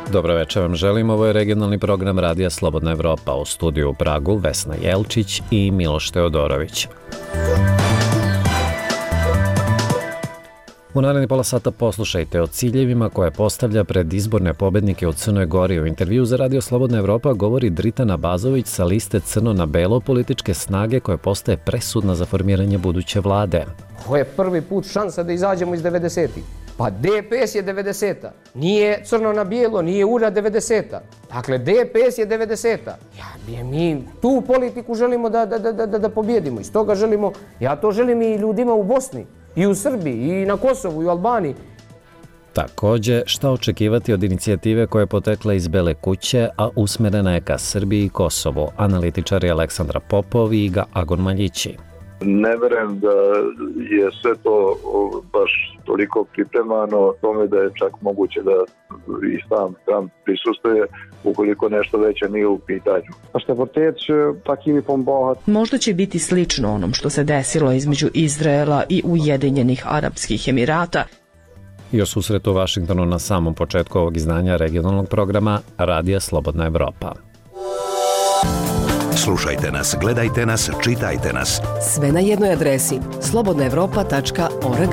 Dobro večer vam želim, ovo je regionalni program Radija Slobodna Evropa, u studiju u Pragu Vesna Jelčić i Miloš Teodorović. U naredni pola sata poslušajte o ciljevima koje postavlja pred izborne pobednike u Crnoj Gori. U intervju za Radio Slobodna Evropa govori Dritan Abazović sa liste Crno na belo političke snage koja postaje presudna za formiranje buduće vlade. Ovo je prvi put šansa da izađemo iz 90-ih. Pa DPS je 90-a. Nije crno na bijelo, nije URA 90-a. Dakle, DPS je 90-a. Mi tu politiku želimo da pobjedimo. Iz toga želimo, ja to želim i ljudima u Bosni, i u Srbiji, i na Kosovu, i u Albaniji. Također, šta očekivati od inicijative koja je potekla iz Bele kuće, a usmerena je ka Srbiji i Kosovu, analitičari Aleksandra Popov i Iga Agon Maljići. Ne verujem da je sve to baš toliko pripremano tome da je čak moguće da i sam Trump prisustuje ukoliko nešto veće nije u pitanju. Možda će biti slično onom što se desilo između Izraela i Ujedinjenih Arapskih Emirata. I o susretu u Vašingtonu na samom početku ovog izdanja regionalnog programa Radija Slobodna Evropa. Slušajte nas, gledajte nas, čitajte nas. Sve na jednoj adresi slobodnaevropa.org.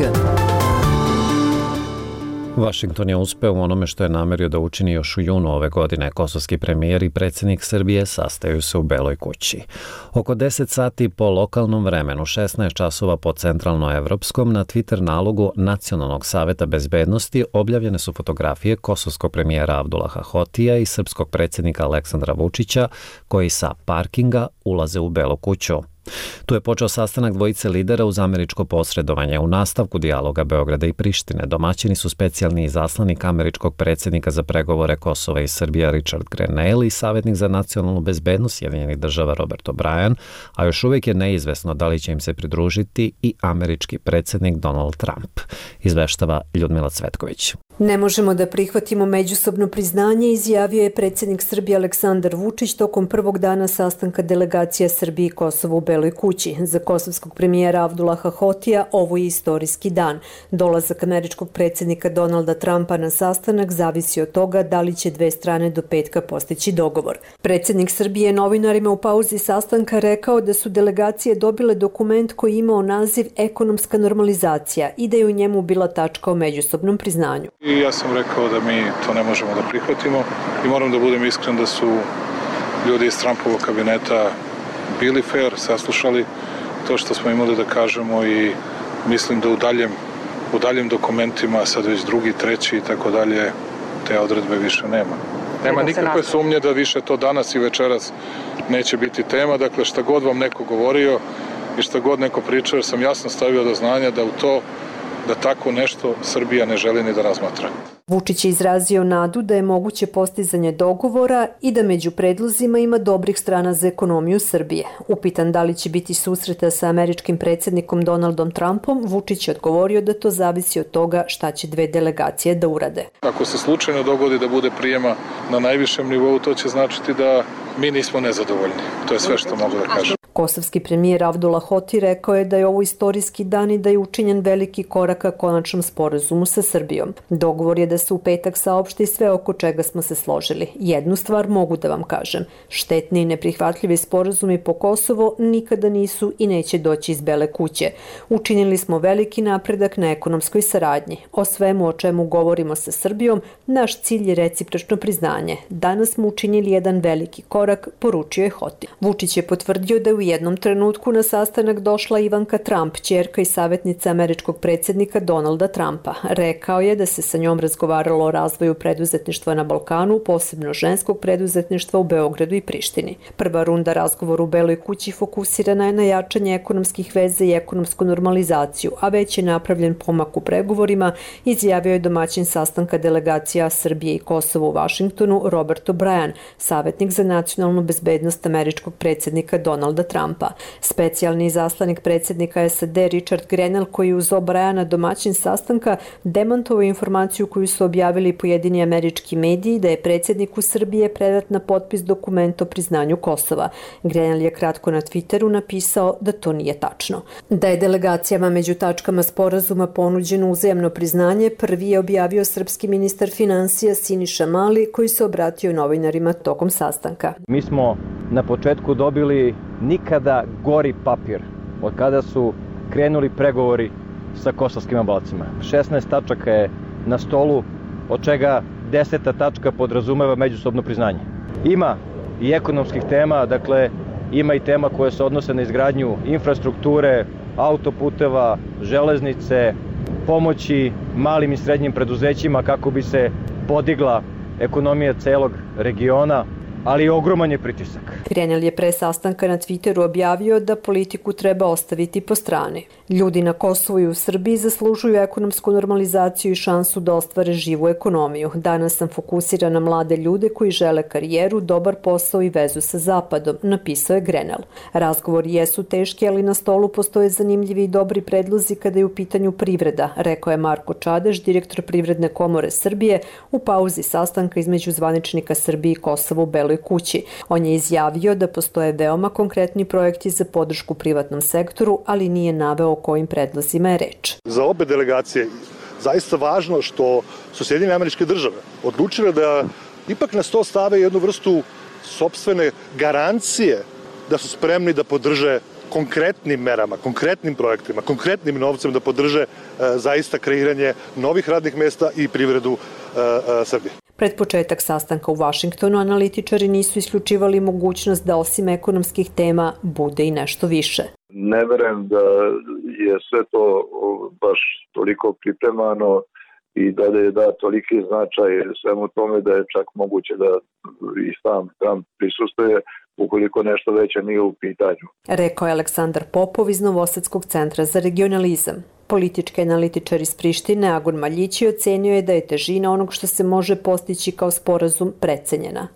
Washington je uspeo u onome što je namerio da učini još u junu ove godine. Kosovski premijer i predsjednik Srbije sastaju se u Beloj kući. Oko 10 sati po lokalnom vremenu, 16 časova po centralnoevropskom, na Twitter nalogu Nacionalnog saveta bezbednosti objavljene su fotografije kosovskog premijera Abdullaha Hotija i srpskog predsjednika Aleksandra Vučića, koji sa parkinga ulaze u Belu kuću. Tu je počeo sastanak dvojice lidera uz američko posredovanje. U nastavku dijaloga Beograda i Prištine domaćini su specijalni izaslanik američkog predsjednika za pregovore Kosova i Srbija Richard Grenell i savjetnik za nacionalnu bezbednost Sjedinjenih država Robert O'Brien, a još uvijek je neizvesno da li će im se pridružiti i američki predsjednik Donald Trump, izveštava Ljudmila Cvetković. Ne možemo da prihvatimo međusobno priznanje, izjavio je predsjednik Srbije Aleksandar Vučić tokom prvog dana sastanka delegacija Srbije i Kosova u Beloj kući. Za kosovskog premijera Abdullaha Hotija ovo je istorijski dan. Dolazak američkog predsjednika Donalda Trumpa na sastanak zavisi od toga da li će dve strane do petka postići dogovor. Predsjednik Srbije je novinarima u pauzi sastanka rekao da su delegacije dobile dokument koji je imao naziv Ekonomska normalizacija i da je u njemu bila tačka o međusobnom priznanju. I ja sam rekao da mi to ne možemo da prihvatimo i moram da budem iskren da su ljudi iz Trumpovog kabineta bili fair, saslušali to što smo imali da kažemo i mislim da u daljem dokumentima, sad već drugi, treći i tako dalje, te odredbe više nema. Nema nikakve sumnje da više to danas i večeras neće biti tema. Dakle, šta god vam neko govorio i šta god neko pričao, sam jasno stavio do znanja da tako nešto Srbija ne želi ni da razmatra. Vučić je izrazio nadu da je moguće postizanje dogovora i da među predlozima ima dobrih strana za ekonomiju Srbije. Upitan da li će biti susreta sa američkim predsjednikom Donaldom Trumpom, Vučić je odgovorio da to zavisi od toga šta će dve delegacije da urade. Ako se slučajno dogodi da bude prijema na najvišem nivou, to će značiti da mi nismo nezadovoljni. To je sve što mogu da kažem. Kosovski premijer Abdullah Hoti rekao je da je ovo istorijski dan i da je učinjen veliki korak ka konačnom sporazumu sa Srbijom. Dogovor je da se u petak saopšti sve oko čega smo se složili. Jednu stvar mogu da vam kažem. Štetni i neprihvatljivi sporazumi po Kosovo nikada nisu i neće doći iz Bele kuće. Učinili smo veliki napredak na ekonomskoj saradnji. O svemu o čemu govorimo sa Srbijom, naš cilj je recipročno priznanje. Danas smo učinili jedan veliki korak, poručio je Hoti. Vučić je potvrdio da je u jednom trenutku na sastanak došla Ivanka Trump, ćerka i savjetnica američkog predsjednika Donalda Trumpa. Rekao je da se sa njom razgovaralo o razvoju preduzetništva na Balkanu, posebno ženskog preduzetništva u Beogradu i Prištini. Prva runda razgovora u Beloj kući fokusirana je na jačanje ekonomskih veza i ekonomsku normalizaciju, a već je napravljen pomak u pregovorima, izjavio je domaćin sastanka delegacija Srbije i Kosova u Vašingtonu Robert O'Brien, savjetnik za nacionalnu bezbednost američkog predsjednika Donalda Trumpa. Specijalni izaslanik predsjednika SAD Richard Grenell, koji uz O'Briena domaćin sastanka, demantovao informaciju koju su su objavili pojedini američki mediji da je predsjedniku Srbije predat na potpis dokument o priznanju Kosova. Grenell je kratko na Twitteru napisao da to nije tačno. Da je delegacijama među tačkama sporazuma ponuđeno uzajamno priznanje, prvi je objavio srpski ministar finansija Siniša Mali, koji se obratio novinarima tokom sastanka. Mi smo na početku dobili nikada gori papir od kada su krenuli pregovori sa kosovskim Albancima. 16 tačaka je na stolu, od čega 10. tačka podrazumeva međusobno priznanje. Ima i ekonomskih tema, dakle ima i tema koje se odnose na izgradnju infrastrukture, autoputeva, železnice, pomoći malim i srednjim preduzećima kako bi se podigla ekonomija celog regiona, ali ogroman je pritisak. Grenell je pre sastanka na Twitteru objavio da politiku treba ostaviti po strani. Ljudi na Kosovu i u Srbiji zaslužuju ekonomsku normalizaciju i šansu da ostvare živu ekonomiju. Danas sam fokusiran na mlade ljude koji žele karijeru, dobar posao i vezu sa Zapadom, napisao je Grenell. Razgovori jesu teški, ali na stolu postoje zanimljivi i dobri predlozi kada je u pitanju privreda, rekao je Marko Čadež, direktor Privredne komore Srbije, u pauzi sastanka između zvaničnika Srbije i Kosova u Beloj kući. On je izjavio da postoje veoma konkretni projekti za podršku privatnom sektoru, ali nije naveo o kojim predlozima je reč. Za obe delegacije zaista važno što su Sjedinjene Američke Države odlučile da ipak na sto stave jednu vrstu sopstvene garancije da su spremni da podrže konkretnim merama, konkretnim projektima, konkretnim novcem da podrže zaista kreiranje novih radnih mesta i privredu Srbije. Pred početak sastanka u Vašingtonu analitičari nisu isključivali mogućnost da osim ekonomskih tema bude i nešto više. Ne verujem da je sve to baš toliko pripremano i da je da toliki značaj svemu tome da je čak moguće da i sam Trump prisustuje ukoliko nešto veće nije u pitanju. Rekao je Aleksandar Popov iz Novosadskog centra za regionalizam. Politički analitičar iz Prištine Agon Maljići ocenio je da je težina onog što se može postići kao sporazum precenjena.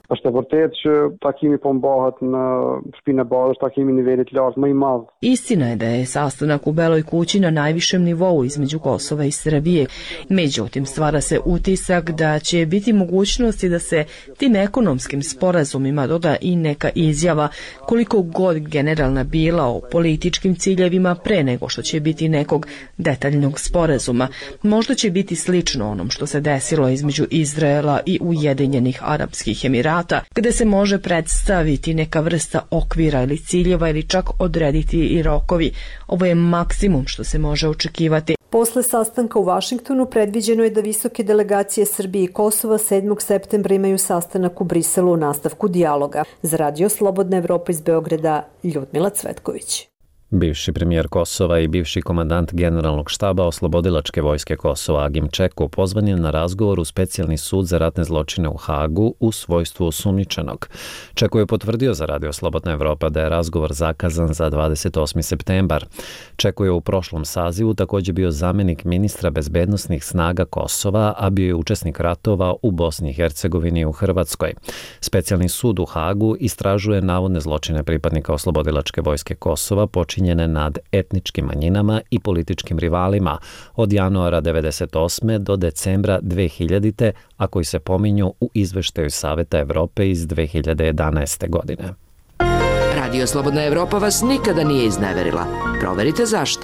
Istina je da je sastanak u Beloj kući na najvišem nivou između Kosova i Srbije. Međutim, stvara se utisak da će biti mogućnosti da se tim ekonomskim sporazumima doda i neka izjava, koliko god generalna bila, o političkim ciljevima pre nego što će biti nekog detaljnog sporazuma. Možda će biti slično onom što se desilo između Izraela i Ujedinjenih Arapskih Emirata, gde se može predstaviti neka vrsta okvira ili ciljeva ili čak odrediti i rokovi. Ovo je maksimum što se može očekivati. Posle sastanka u Vašingtonu predviđeno je da visoke delegacije Srbije i Kosova 7. septembra imaju sastanak u Briselu u nastavku dijaloga. Za Radio Slobodna Evropa iz Beograda, Ljudmila Cvetković. Bivši premijer Kosova i bivši komandant generalnog štaba Oslobodilačke vojske Kosova Agim Čeko pozvan je na razgovor u specijalni sud za ratne zločine u Hagu u svojstvu osumnjičenog. Čeko je potvrdio za Radio Slobodna Evropa da je razgovor zakazan za 28. septembar. Čeko je u prošlom sazivu također bio zamjenik ministra bezbednosnih snaga Kosova, a bio je učesnik ratova u Bosni i Hercegovini i u Hrvatskoj. Specijalni sud u Hagu istražuje navodne zločine pripadnika Oslobodilačke vojske Kosova počinjene nad etničkim manjinama i političkim rivalima od januara 1998. do decembra 2000. a koji se pominju u izveštaju Saveta Evrope iz 2011. godine. Radio Slobodna Evropa vas nikada nije izneverila. Proverite zašto.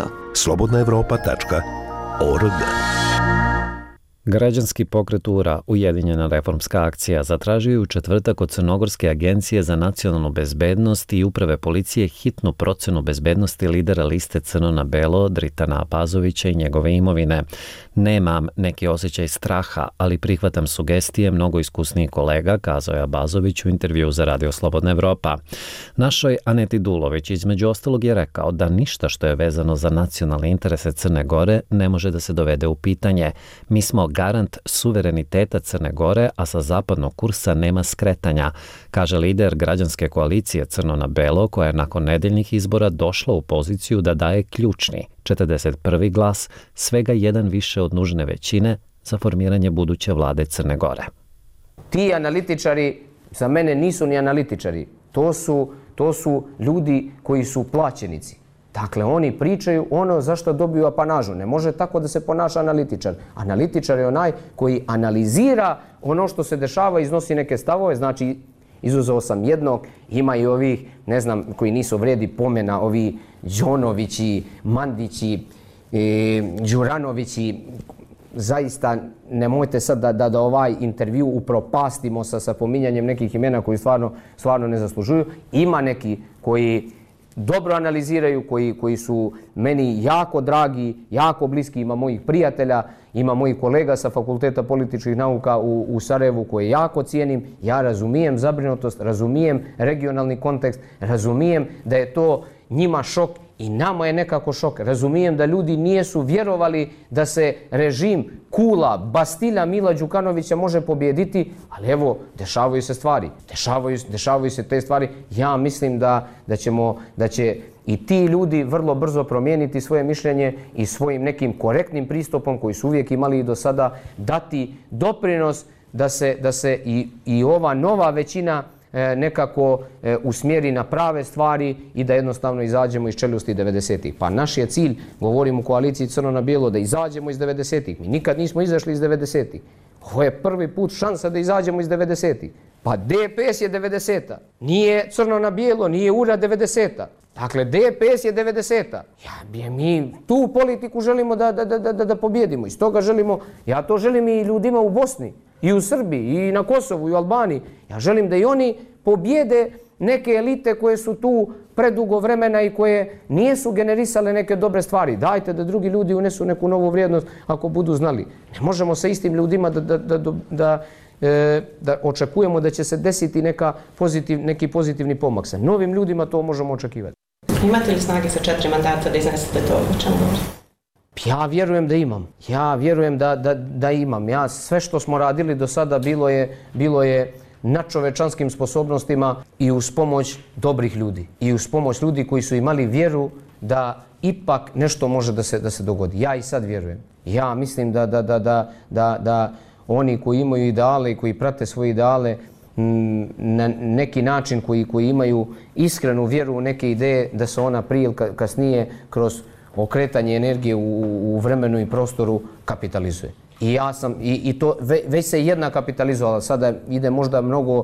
slobodnaevropa.org. Građanski pokret URA, Ujedinjena reformska akcija, zatražio je u četvrtak od Crnogorske agencije za nacionalnu bezbednost i uprave policije hitnu procenu bezbednosti lidera liste Crno na belo Dritana Abazovića i njegove imovine. Nemam neki osjećaj straha, ali prihvatam sugestije mnogo iskusnijih kolega, kazao je Abazović u intervju za Radio Slobodna Evropa. Našoj Aneti Dulović između ostalog je rekao da ništa što je vezano za nacionalne interese Crne Gore ne može da se dovede u pitanje. Mi smo garant suvereniteta Crne Gore, a sa zapadnog kursa nema skretanja, kaže lider građanske koalicije Crno na belo, koja je nakon nedeljnih izbora došla u poziciju da daje ključni 41. glas, svega jedan više od nužne većine za formiranje buduće vlade Crne Gore. Ti analitičari za mene nisu ni analitičari. To su ljudi koji su plaćenici. Dakle, oni pričaju ono za što dobiju apanažu. Ne može tako da se ponaša analitičar. Analitičar je onaj koji analizira ono što se dešava, iznosi neke stavove, znači izuzeo sam jednog, ima i ovih, ne znam, koji nisu vredi pomena, ovi Đonovići, Mandići, Đuranovići. Zaista nemojte sad da ovaj intervju upropastimo sa pominjanjem nekih imena koji stvarno ne zaslužuju. Ima neki koji dobro analiziraju, koji su meni jako dragi, jako bliski, ima mojih prijatelja, ima mojih kolega sa Fakulteta političkih nauka u Sarajevu koje jako cijenim. Ja razumijem zabrinutost, razumijem regionalni kontekst, razumijem da je to njima šok i nama je nekako šok. Razumijem da ljudi nisu vjerovali da se režim Kula, Bastilja Mila Đukanovića može pobijediti, ali evo, dešavaju se stvari. Dešavaju se te stvari. Ja mislim da će i ti ljudi vrlo brzo promijeniti svoje mišljenje i svojim nekim korektnim pristupom koji su uvijek imali i do sada dati doprinos da se i ova nova većina nekako usmjeri na prave stvari i da jednostavno izađemo iz čeljusti 90-ih. Pa naš je cilj, govorim u koaliciji Crno na bijelo, da izađemo iz 90-ih. Mi nikad nismo izašli iz 90-ih. Ovo je prvi put šansa da izađemo iz 90-ih. Pa DPS je 90-a. Nije Crno na bijelo, nije URA 90-a. Dakle, DPS je 90-a. Mi tu politiku želimo da pobjedimo. Iz toga želimo, ja to želim i ljudima u Bosni, i u Srbiji, i na Kosovu, i u Albaniji. Ja želim da i oni pobjede neke elite koje su tu predugo vremena i koje nisu generisale neke dobre stvari. Dajte da drugi ljudi unesu neku novu vrijednost ako budu znali. Ne možemo sa istim ljudima da očekujemo da će se desiti neki pozitivni pomak. Sa novim ljudima to možemo očekivati. Imate li snage sa 4 mandata da iznesete to o čemu govorite? Ja vjerujem da imam. Ja vjerujem da imam. Sve što smo radili do sada bilo je na čovečanskim sposobnostima i uz pomoć dobrih ljudi. I uz pomoć ljudi koji su imali vjeru da ipak nešto može da se dogodi. Ja i sad vjerujem. Ja mislim da oni koji imaju ideale i koji prate svoje ideale na neki način koji imaju iskrenu vjeru u neke ideje, da se ona prije ili kasnije kroz okretanje energije u vremenu i prostoru kapitalizuje. I to već se jedna kapitalizovala, sada ide možda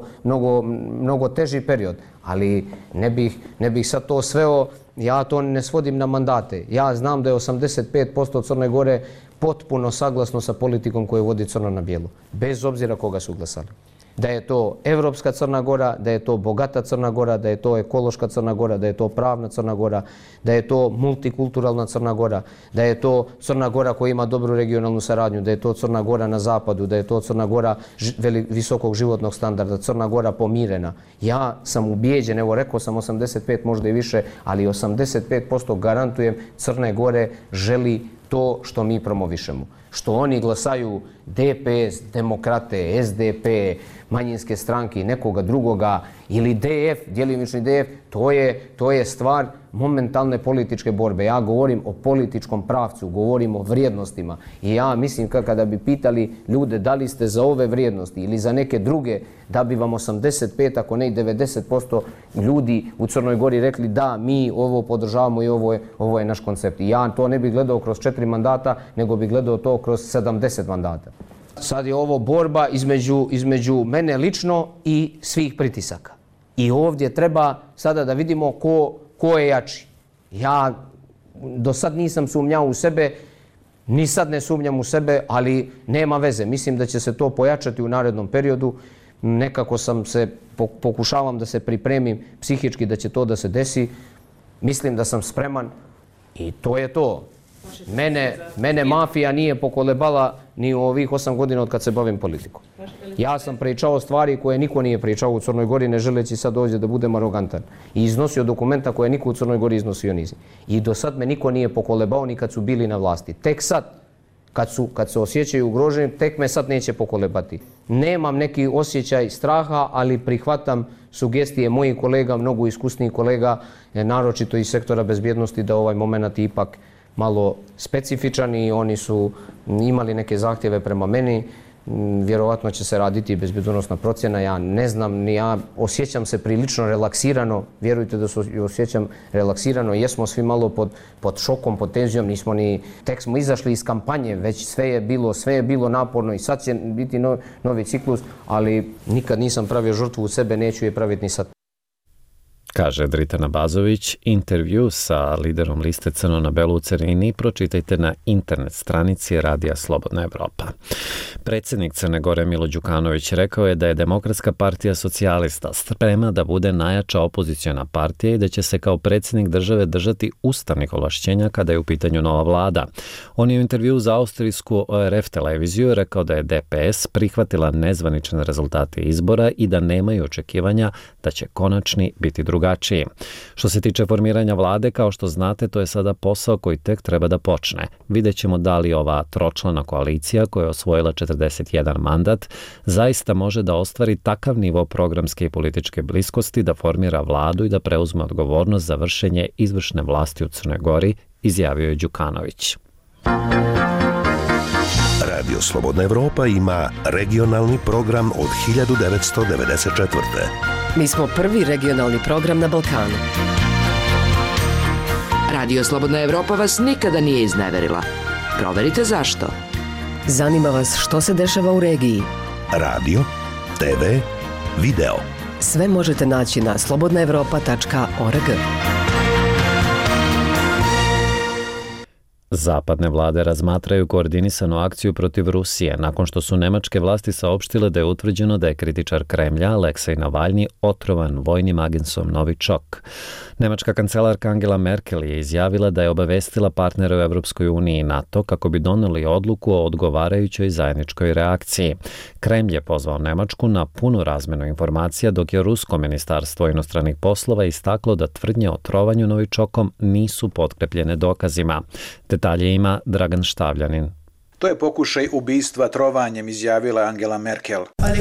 mnogo teži period, ali ne bih sad to sveo, ja to ne svodim na mandate. Ja znam da je 85% Crne Gore potpuno saglasno sa politikom koju vodi Crno na bijelo, bez obzira koga su glasali. Da je to evropska Crna Gora, da je to bogata Crna Gora, da je to ekološka Crna Gora, da je to pravna Crna Gora, da je to multikulturalna Crna Gora, da je to Crna Gora koja ima dobru regionalnu saradnju, da je to Crna Gora na zapadu, da je to Crna Gora visokog životnog standarda, Crna Gora pomirena. Ja sam ubijeđen, evo rekao sam 85, možda i više, ali 85% garantujem Crne Gore želi to što mi promovišemo. Što oni glasaju DPS, demokrate, SDP, manjinske stranke i nekoga drugoga ili DF, djelimični DF, to je stvar momentalne političke borbe. Ja govorim o političkom pravcu, govorim o vrijednostima i ja mislim kada bi pitali ljude da li ste za ove vrijednosti ili za neke druge, da bi vam 85, ako ne i 90% ljudi u Crnoj Gori rekli da, mi ovo podržavamo i ovo je naš koncept. I ja to ne bih gledao kroz 4 mandata, nego bih gledao to kroz 70 mandata. Sad je ovo borba između mene lično i svih pritisaka. I ovdje treba sada da vidimo ko je jači. Ja do sad nisam sumnjao u sebe, ni sad ne sumnjam u sebe, ali nema veze. Mislim da će se to pojačati u narednom periodu. Nekako pokušavam da se pripremim psihički da će to da se desi. Mislim da sam spreman i to je to. Mene mafija nije pokolebala ni u ovih 8 godina od kad se bavim politikom. Ja sam pričao stvari koje niko nije pričao u Crnoj Gori, ne želeći sad ovdje da budem arogantan. I iznosio dokumenta koje niko u Crnoj Gori iznosio nizi. I do sad me niko nije pokolebao ni kad su bili na vlasti. Tek sad, kad se osjećaju ugroženim, tek me sad neće pokolebati. Nemam neki osjećaj straha, ali prihvatam sugestije mojih kolega, mnogo iskusnijih kolega, naročito iz sektora bezbjednosti, da ovaj moment ipak malo specifičan i oni su imali neke zahtjeve prema meni. vjerovatno će se raditi bezbednosna procjena, ja ne znam, ja osjećam se prilično relaksirano, vjerujte da se osjećam relaksirano, jesmo svi malo pod šokom, pod tenzijom, nismo ni, tek smo izašli iz kampanje, već sve je bilo naporno i sad će biti novi ciklus, ali nikad nisam pravio žrtvu u sebe, neću je praviti ni sad. Kaže Dritana Bazović. Intervju sa liderom liste Crno na belo u Cerini pročitajte na internet stranici Radija Slobodna Evropa. Predsjednik Crne Gore Milo Đukanović rekao je da je Demokratska partija socijalista spremna da bude najjača opoziciona partija i da će se kao predsjednik države držati ustavnih ovlašćenja kada je u pitanju nova vlada. On je u intervju za austrijsku ORF televiziju rekao da je DPS prihvatila nezvanične rezultate izbora i da nemaju očekivanja da će konačni biti drugačiji. Što se tiče formiranja vlade, kao što znate, to je sada posao koji tek treba da počne. Vidjet ćemo da li ova tročlana koalicija, koja je osvojila 41 mandat, zaista može da ostvari takav nivo programske i političke bliskosti da formira vladu i da preuzme odgovornost za vršenje izvršne vlasti u Crnoj Gori, izjavio je Đukanović. Radio Slobodna Evropa ima regionalni program od 1994. Mi smo prvi regionalni program na Balkanu. Radio Slobodna Evropa vas nikada nije izneverila. Proverite zašto. Zanima vas što se dešava u regiji. Radio, TV, video. Sve možete naći na slobodnaevropa.org. Zapadne vlade razmatraju koordinisanu akciju protiv Rusije nakon što su nemačke vlasti saopštile da je utvrđeno da je kritičar Kremlja Aleksej Navalni otrovan vojnim agensom Novičok. Nemačka kancelarka Angela Merkel je izjavila da je obavestila partnere u Evropskoj uniji i NATO kako bi doneli odluku o odgovarajućoj zajedničkoj reakciji. Kremlj je pozvao Nemačku na punu razmenu informacija, dok je Rusko ministarstvo inostranih poslova istaklo da tvrdnje o trovanju Novičokom nisu potkrepljene dokazima. Detalje ima Dragan Štavljanin. To je pokušaj ubistva trovanjem, izjavila Angela Merkel.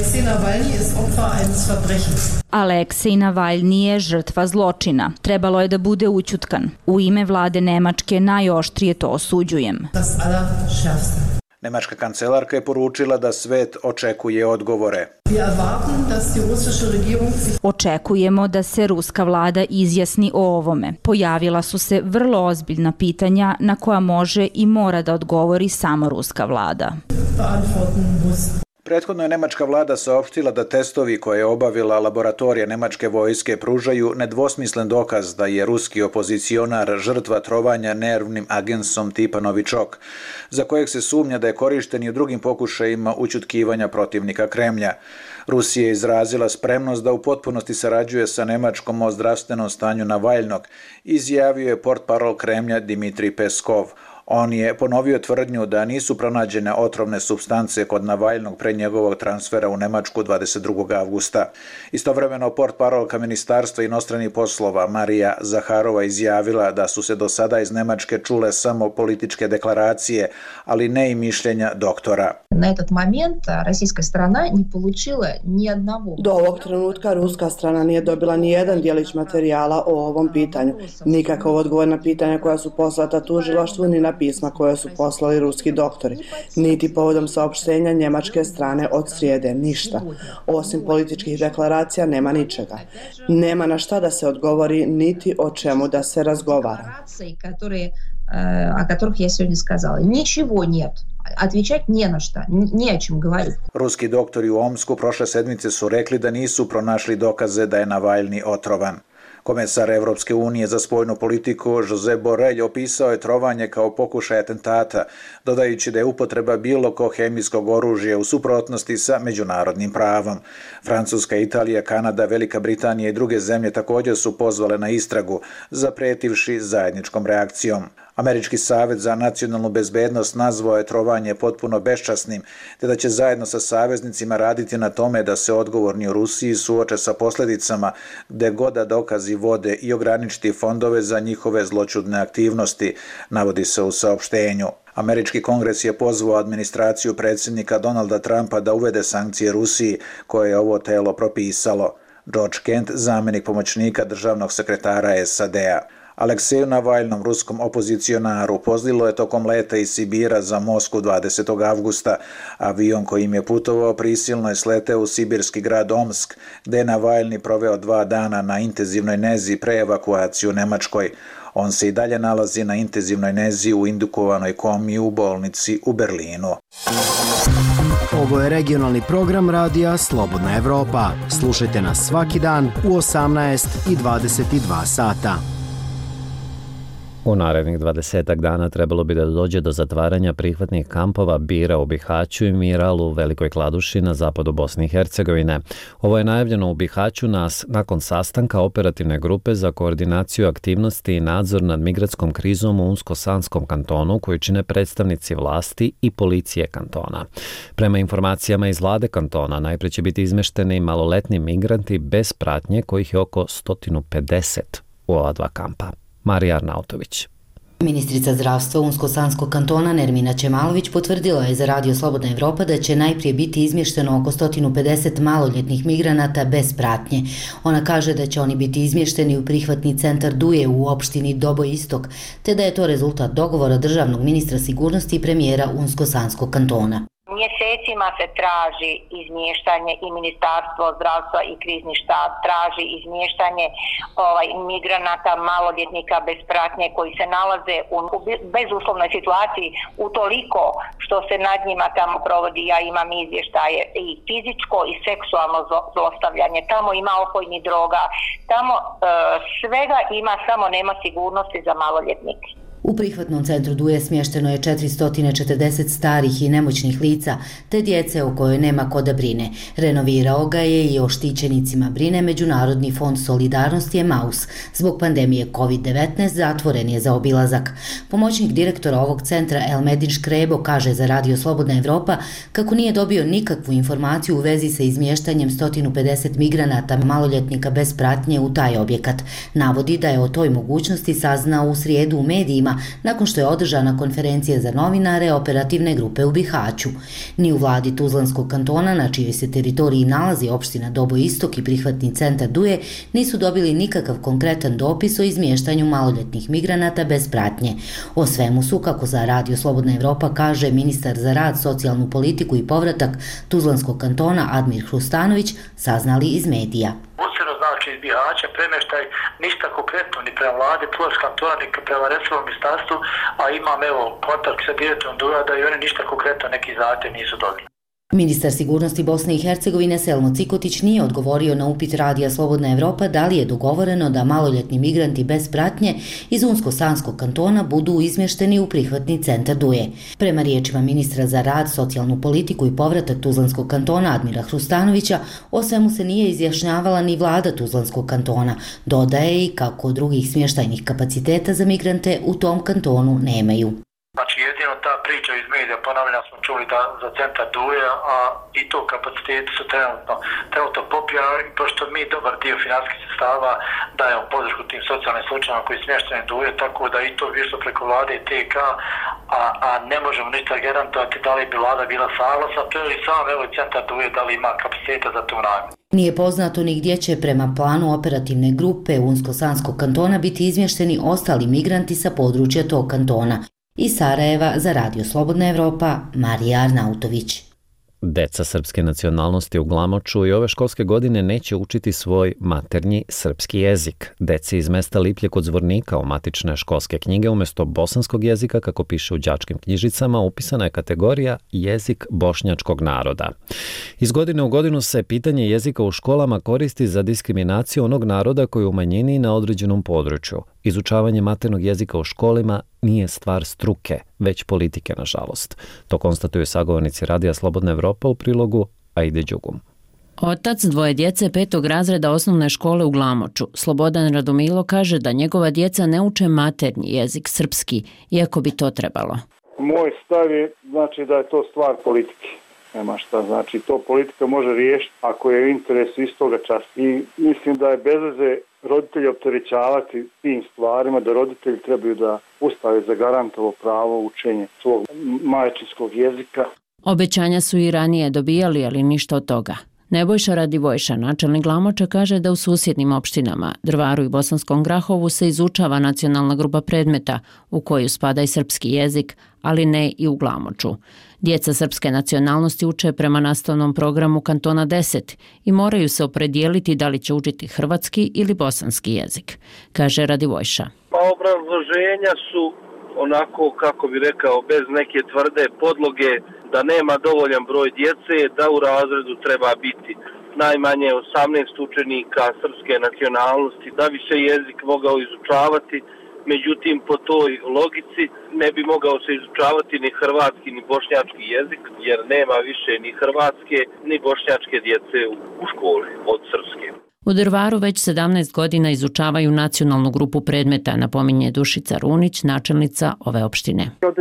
Aleksej Navalni je žrtva zločina. Trebalo je da bude ućutkan. U ime vlade Nemačke najoštrije to osuđujem. Nemačka kancelarka je poručila da svet očekuje odgovore. Očekujemo da se ruska vlada izjasni o ovome. Pojavila su se vrlo ozbiljna pitanja na koja može i mora da odgovori samo ruska vlada. Prethodno je nemačka vlada saopštila da testovi koje je obavila laboratorija nemačke vojske pružaju nedvosmislen dokaz da je ruski opozicionar žrtva trovanja nervnim agensom tipa Novičok, za kojeg se sumnja da je korišten i u drugim pokušajima ućutkivanja protivnika Kremlja. Rusija je izrazila spremnost da u potpunosti sarađuje sa Nemačkom o zdravstvenom stanju Navalnog, izjavio je portparol Kremlja Dimitrij Peskov. On je ponovio tvrdnju da nisu pronađene otrovne supstance kod Navalnog pre njegovog transfera u Nemačku 22. avgusta. Istovremeno portparolka Ministarstva inostranih poslova Marija Zaharova izjavila da su se do sada iz Nemačke čule samo političke deklaracije, ali ne i mišljenja doktora. Na этот момент российская страна не получила ни одного. Do ovog trenutka ruska strana nije dobila ni jedan djelić materijala o ovom pitanju. Nikakav odgovor na pitanja koja su poslata tužilaštvu ni na pisma koje su poslali ruski doktori. Niti povodom saopštenja njemačke strane od srijede. Ništa. Osim političkih deklaracija nema ničega. Nema na šta da se odgovori niti o čemu da se razgovara. О которых я сегодня сказала. Ничего нет. Отвечать не на что, не о чем говорить. Ruski doktori u Omsku prošle sedmice su rekli da nisu pronašli dokaze da je Navalni otrovan. Komesar Evropske unije za spoljnu politiku Josep Borrell opisao je trovanje kao pokušaj atentata, dodajući da je upotreba bilo kog hemijskog oružja u suprotnosti sa međunarodnim pravom. Francuska, Italija, Kanada, Velika Britanija i druge zemlje također su pozvale na istragu, zapretivši zajedničkom reakcijom. Američki savjet za nacionalnu bezbednost nazvao je trovanje potpuno beščasnim, te da će zajedno sa saveznicima raditi na tome da se odgovorni u Rusiji suoče sa posljedicama gde god da dokazi vode i ograničiti fondove za njihove zloćudne aktivnosti, navodi se u saopštenju. Američki kongres je pozvao administraciju predsjednika Donalda Trumpa da uvede sankcije Rusiji koje je ovo telo propisalo. George Kent, zamjenik pomoćnika državnog sekretara SAD-a. Alekseju Navaljnom, ruskom opozicionaru, pozlilo je tokom leta iz Sibira za Moskvu 20. avgusta. Avion kojim je putovao prisilno je sleteo u sibirski grad Omsk, gde je Navaljni proveo 2 dana na intenzivnoj nezi pre evakuaciju u Nemačkoj. On se i dalje nalazi na intenzivnoj nezi u indukovanoj komi u bolnici u Berlinu. Ovo je regionalni program radija Slobodna Evropa. Slušajte nas svaki dan u 18 i 22 sata. U narednih 20 dana trebalo bi da dođe do zatvaranja prihvatnih kampova Bira u Bihaću i Miral u Velikoj Kladuši na zapadu Bosne i Hercegovine. Ovo je najavljeno u Bihaću nakon sastanka operativne grupe za koordinaciju aktivnosti i nadzor nad migratskom krizom u Unsko-Sanskom kantonu koju čine predstavnici vlasti i policije kantona. Prema informacijama iz vlade kantona, najpre će biti izmešteni maloletni migranti bez pratnje kojih je oko 150 u ova 2 kampa. Marija Arnautović. Ministrica zdravstva Unsko-Sanskog kantona Nermina Ćemalović potvrdila je za Radio Slobodna Evropa da će najprije biti izmješteno oko 150 maloljetnih migranata bez pratnje. Ona kaže da će oni biti izmješteni u prihvatni centar Duje u opštini Doboj Istok, te da je to rezultat dogovora državnog ministra sigurnosti i premijera Unsko-Sanskog kantona. Mjesecima se traži izmještanje i Ministarstvo zdravstva i krizni štab traži izmještanje migranata, maloljetnika bez pratnje koji se nalaze u bezuslovnoj situaciji utoliko što se nad njima tamo provodi, ja imam izvještaje, i fizičko i seksualno zlostavljanje. Tamo ima opojnih droga, tamo svega ima, samo nema sigurnosti za maloljetnike. U prihvatnom centru Duje smješteno je 440 starih i nemoćnih lica, te djece o kojoj nema ko da brine. Renovirao ga je i o štićenicima brine Međunarodni fond solidarnosti Emaus. Zbog pandemije COVID-19 zatvoren je za obilazak. Pomoćnik direktora ovog centra Elmedin Škrebo kaže za Radio Slobodna Evropa kako nije dobio nikakvu informaciju u vezi sa izmještanjem 150 migranata maloljetnika bez pratnje u taj objekat. Navodi da je o toj mogućnosti saznao u srijedu u medijima nakon što je održana konferencija za novinare operativne grupe u Bihaću. Ni u vladi Tuzlanskog kantona, na čijoj se teritoriji nalazi opština Doboj Istok i prihvatni centar Duje, nisu dobili nikakav konkretan dopis o izmještanju maloljetnih migranata bez pratnje. O svemu su, kako za Radio Slobodna Evropa kaže ministar za rad, socijalnu politiku i povratak Tuzlanskog kantona Admir Hrustanović, saznali iz medija. Znači iz Bihaća premještaj ništa konkretno ni prema vlade Tuzlanskog kantona ni prema resornom ministarstvu, a imam kontakt sa direktorom Duja da i oni ništa konkretno neki zahtjev nisu dobili. Ministar sigurnosti Bosne i Hercegovine Selmo Cikotić nije odgovorio na upit Radija Slobodna Evropa da li je dogovoreno da maloljetni migranti bez pratnje iz Unsko-Sanskog kantona budu izmješteni u prihvatni centar Duje. Prema riječima ministra za rad, socijalnu politiku i povratak Tuzlanskog kantona Admira Hrustanovića, o svemu se nije izjašnjavala ni vlada Tuzlanskog kantona. Dodaje i kako drugih smještajnih kapaciteta za migrante u tom kantonu nemaju. Znači jedino ta priča iz medija, ponavljam, smo čuli da za centar Duje, a i to kapaciteti su trenutno popijani, pošto mi dobar dio financijskih sredstava dajemo podršku tim socijalnim slučajima koji smješteni Duje, tako da i to više preko vlade i TK, a ne možemo ništa garantovati da li bi vlada bila saglasna, to je i sam centar Duje da li ima kapaciteta za tu namjenu. Nije poznato ni gdje će prema planu operativne grupe Unsko-Sanskog kantona biti izmješteni ostali migranti sa područja tog kantona. Iz Sarajeva za Radio Slobodna Evropa, Marija Arnautović. Deca srpske nacionalnosti u Glamoču i ove školske godine neće učiti svoj maternji srpski jezik. Deci iz mesta Liplje kod Zvornika u matične školske knjige umjesto bosanskog jezika, kako piše u đačkim knjižicama, upisana je kategorija jezik bošnjačkog naroda. Iz godine u godinu se pitanje jezika u školama koristi za diskriminaciju onog naroda koji je u manjini na određenom području. Izučavanje maternog jezika u školima nije stvar struke, već politike, nažalost. To konstatuju sagovornici Radija Slobodna Evropa u prilogu Aide Đugum. Otac 2 djece 5. razreda osnovne škole u Glamoču, Slobodan Radomilo, kaže da njegova djeca ne uče maternji jezik srpski, iako bi to trebalo. Moj stav je da je to stvar politike. Nema šta, znači to politika može riješiti ako je u interesu istoga časa. I mislim da je bez veze roditelji opterećavati tim stvarima, da roditelji trebaju da Ustav je zagarantovao pravo učenje svog majčinskog jezika. Obećanja su i ranije dobijali, ali ništa od toga. Nebojša Radivojša, načelnik Glamoča, kaže da u susjednim opštinama Drvaru i Bosanskom Grahovu se izučava nacionalna grupa predmeta u koju spada i srpski jezik, ali ne i u Glamoču. Djeca srpske nacionalnosti uče prema nastavnom programu Kantona 10 i moraju se opredijeliti da li će učiti hrvatski ili bosanski jezik, kaže Radivojša. Obrazloženja su onako, kako bi rekao, bez neke tvrde podloge, da nema dovoljan broj djece, da u razredu treba biti najmanje 18 učenika srpske nacionalnosti, da bi se jezik mogao izučavati. Međutim, po toj logici ne bi mogao se izučavati ni hrvatski ni bošnjački jezik, jer nema više ni hrvatske ni bošnjačke djece u školi od srpske. U Drvaru već 17 godina izučavaju nacionalnu grupu predmeta, napominje Dušica Runić, načelnica ove opštine. Od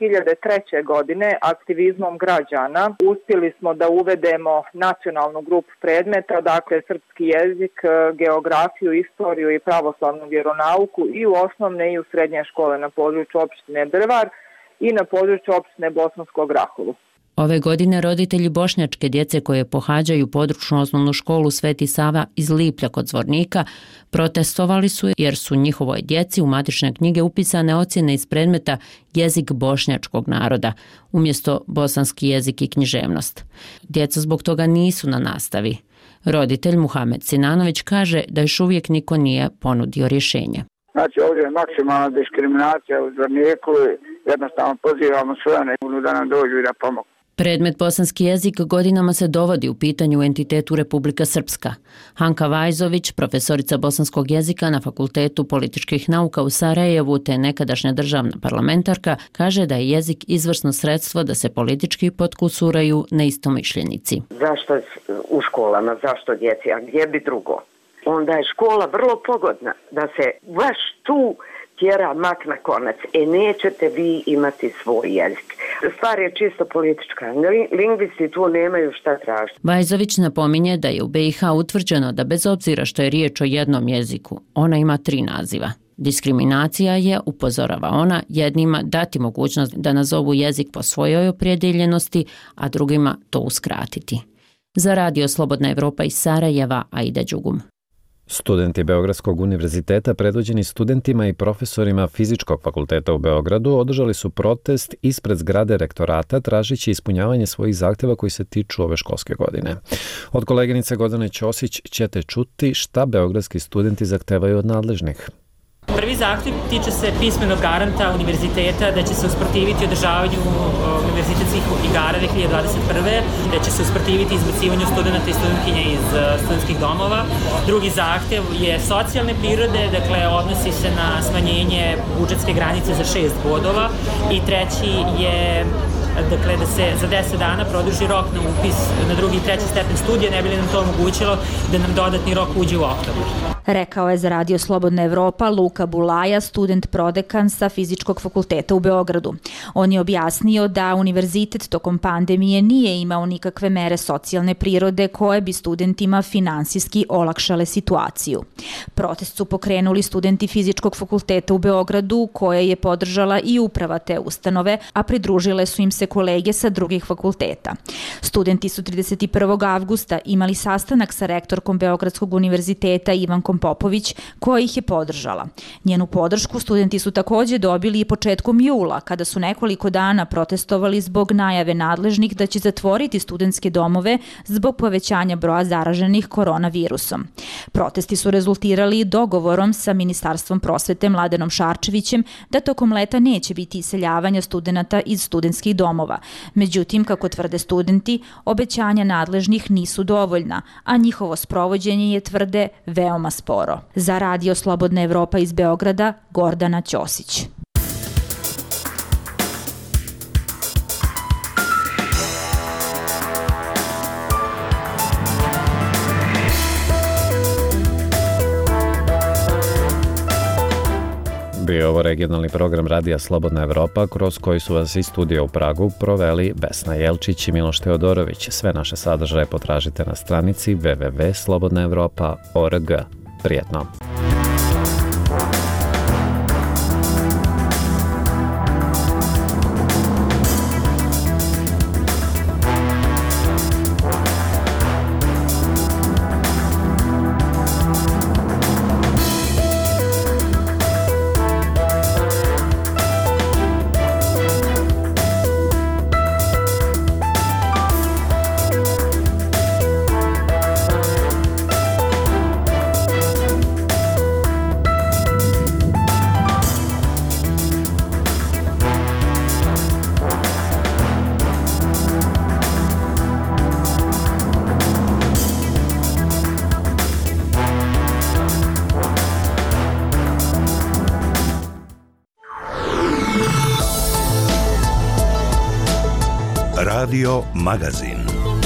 2003. godine aktivizmom građana uspjeli smo da uvedemo nacionalnu grupu predmeta, dakle srpski jezik, geografiju, istoriju i pravoslavnu vjeronauku i u osnovne i u srednje škole na području opštine Drvar i na području opštine Bosanskog Grahovu. Ove godine roditelji bošnjačke djece koje pohađaju područnu osnovnu školu Sveti Sava iz Liplja kod Zvornika protestovali su jer su njihovoj djeci u matične knjige upisane ocjene iz predmeta jezik bošnjačkog naroda umjesto bosanski jezik i književnost. Djeca zbog toga nisu na nastavi. Roditelj Muhamed Sinanović kaže da još uvijek niko nije ponudio rješenje. Znači ovdje je maksimalna diskriminacija u Zvorniku i jednostavno pozivamo sve one da nam dođu i da pomogu. Predmet bosanski jezik godinama se dovodi u pitanju u entitetu Republika Srpska. Hanka Vajzović, profesorica bosanskog jezika na Fakultetu političkih nauka u Sarajevu te nekadašnja državna parlamentarka, kaže da je jezik izvrsno sredstvo da se politički potkusuraju neistomišljenici. Zašto u školama, zašto djeci, a gdje bi drugo? Onda je škola vrlo pogodna da se baš tu tjera mak na konac. Nećete vi imati svoj jezik. Stvar je čisto politička. Lingvisti tu nemaju šta tražiti. Vajzović napominje da je u BiH utvrđeno da bez obzira što je riječ o jednom jeziku, ona ima 3 naziva. Diskriminacija je, upozorava ona, jednima dati mogućnost da nazovu jezik po svojoj opredjeljenosti, a drugima to uskratiti. Za Radio Slobodna Evropa iz Sarajeva, Aida Đugum. Studenti Beogradskog univerziteta, predvođeni studentima i profesorima Fizičkog fakulteta u Beogradu, održali su protest ispred zgrade rektorata tražići ispunjavanje svojih zahtjeva koji se tiču ove školske godine. Od koleginice Gordane Ćosić ćete čuti šta beogradski studenti zahtevaju od nadležnih. Prvi zahtjev tiče se pismenog garanta univerziteta da će se usprotiviti održavanju univerzitetskih igara 2021. Da će se usprotiviti izbacivanju studenta i studentkinja iz studentskih domova. Drugi zahtjev je socijalne prirode, dakle odnosi se na smanjenje budžetske granice za 6 bodova. I treći je dakle, da se za 10 dana produži rok na upis na 2. i 3. stepen studija, ne bi li nam to omogućilo da nam dodatni rok uđe u oktobar. Rekao je za Radio Slobodna Evropa Luka Bulaja, student prodekan sa Fizičkog fakulteta u Beogradu. On je objasnio da univerzitet tokom pandemije nije imao nikakve mere socijalne prirode koje bi studentima finansijski olakšale situaciju. Protest su pokrenuli studenti Fizičkog fakulteta u Beogradu, koje je podržala i uprava te ustanove, a pridružile su im se kolege sa drugih fakulteta. Studenti su 31. avgusta imali sastanak sa rektorkom Beogradskog univerziteta Ivankom Popović, koja ih je podržala. Njenu podršku studenti su također dobili i početkom jula, kada su nekoliko dana protestovali zbog najave nadležnih da će zatvoriti studentske domove zbog povećanja broja zaraženih koronavirusom. Protesti su rezultirali dogovorom sa Ministarstvom prosvete Mladenom Šarčevićem da tokom leta neće biti iseljavanja studenata iz studentskih domova. Međutim, kako tvrde studenti, obećanja nadležnih nisu dovoljna, a njihovo sprovođenje je, tvrde, veoma sporo. Za Radio Slobodna Evropa iz Beograda, Gordana Ćosić. Bio je ovo regionalni program Radija Slobodna Evropa, kroz koji su vas iz studija u Pragu proveli Vesna Jelčić i Miloš Teodorović. Sve naše sadržaje potražite na stranici www.slobodnaevropa.org. Prijetno! Radio Magazin.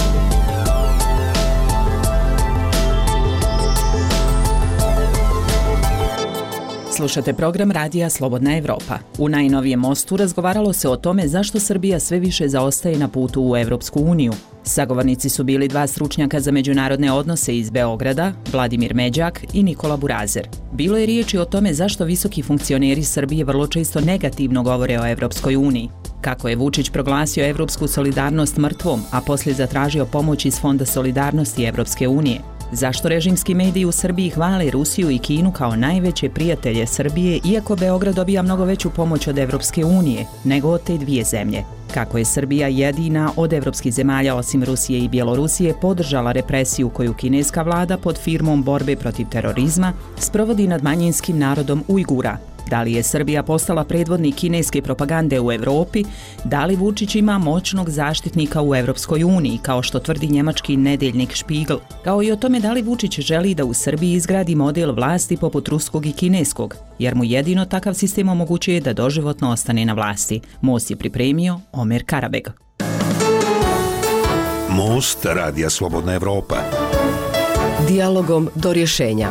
Slušate program Radija Slobodna Evropa. U najnovijem mostu razgovaralo se o tome zašto Srbija sve više zaostaje na putu u Evropsku uniju. Sagovornici su bili dva stručnjaka za međunarodne odnose iz Beograda, Vladimir Međak i Nikola Burazer. Bilo je riječi o tome zašto visoki funkcioneri Srbije vrlo često negativno govore o Evropskoj uniji. Kako je Vučić proglasio evropsku solidarnost mrtvom, a poslije zatražio pomoć iz Fonda solidarnosti Evropske unije. Zašto režimski mediji u Srbiji hvale Rusiju i Kinu kao najveće prijatelje Srbije, iako Beograd dobija mnogo veću pomoć od Evropske unije nego od te dvije zemlje? Kako je Srbija jedina od evropskih zemalja osim Rusije i Bjelorusije podržala represiju koju kineska vlada pod firmom borbe protiv terorizma sprovodi nad manjinskim narodom Ujgura? Da li je Srbija postala predvodnik kineske propagande u Evropi? Da li Vučić ima moćnog zaštitnika u Evropskoj uniji, kao što tvrdi njemački nedeljnik Spiegel? Kao i o tome da li Vučić želi da u Srbiji izgradi model vlasti poput ruskog i kineskog, jer mu jedino takav sistem omogućuje da doživotno ostane na vlasti. Most je pripremio Omer Karabeg. Most Radija Slobodna Evropa. Dijalogom do rješenja.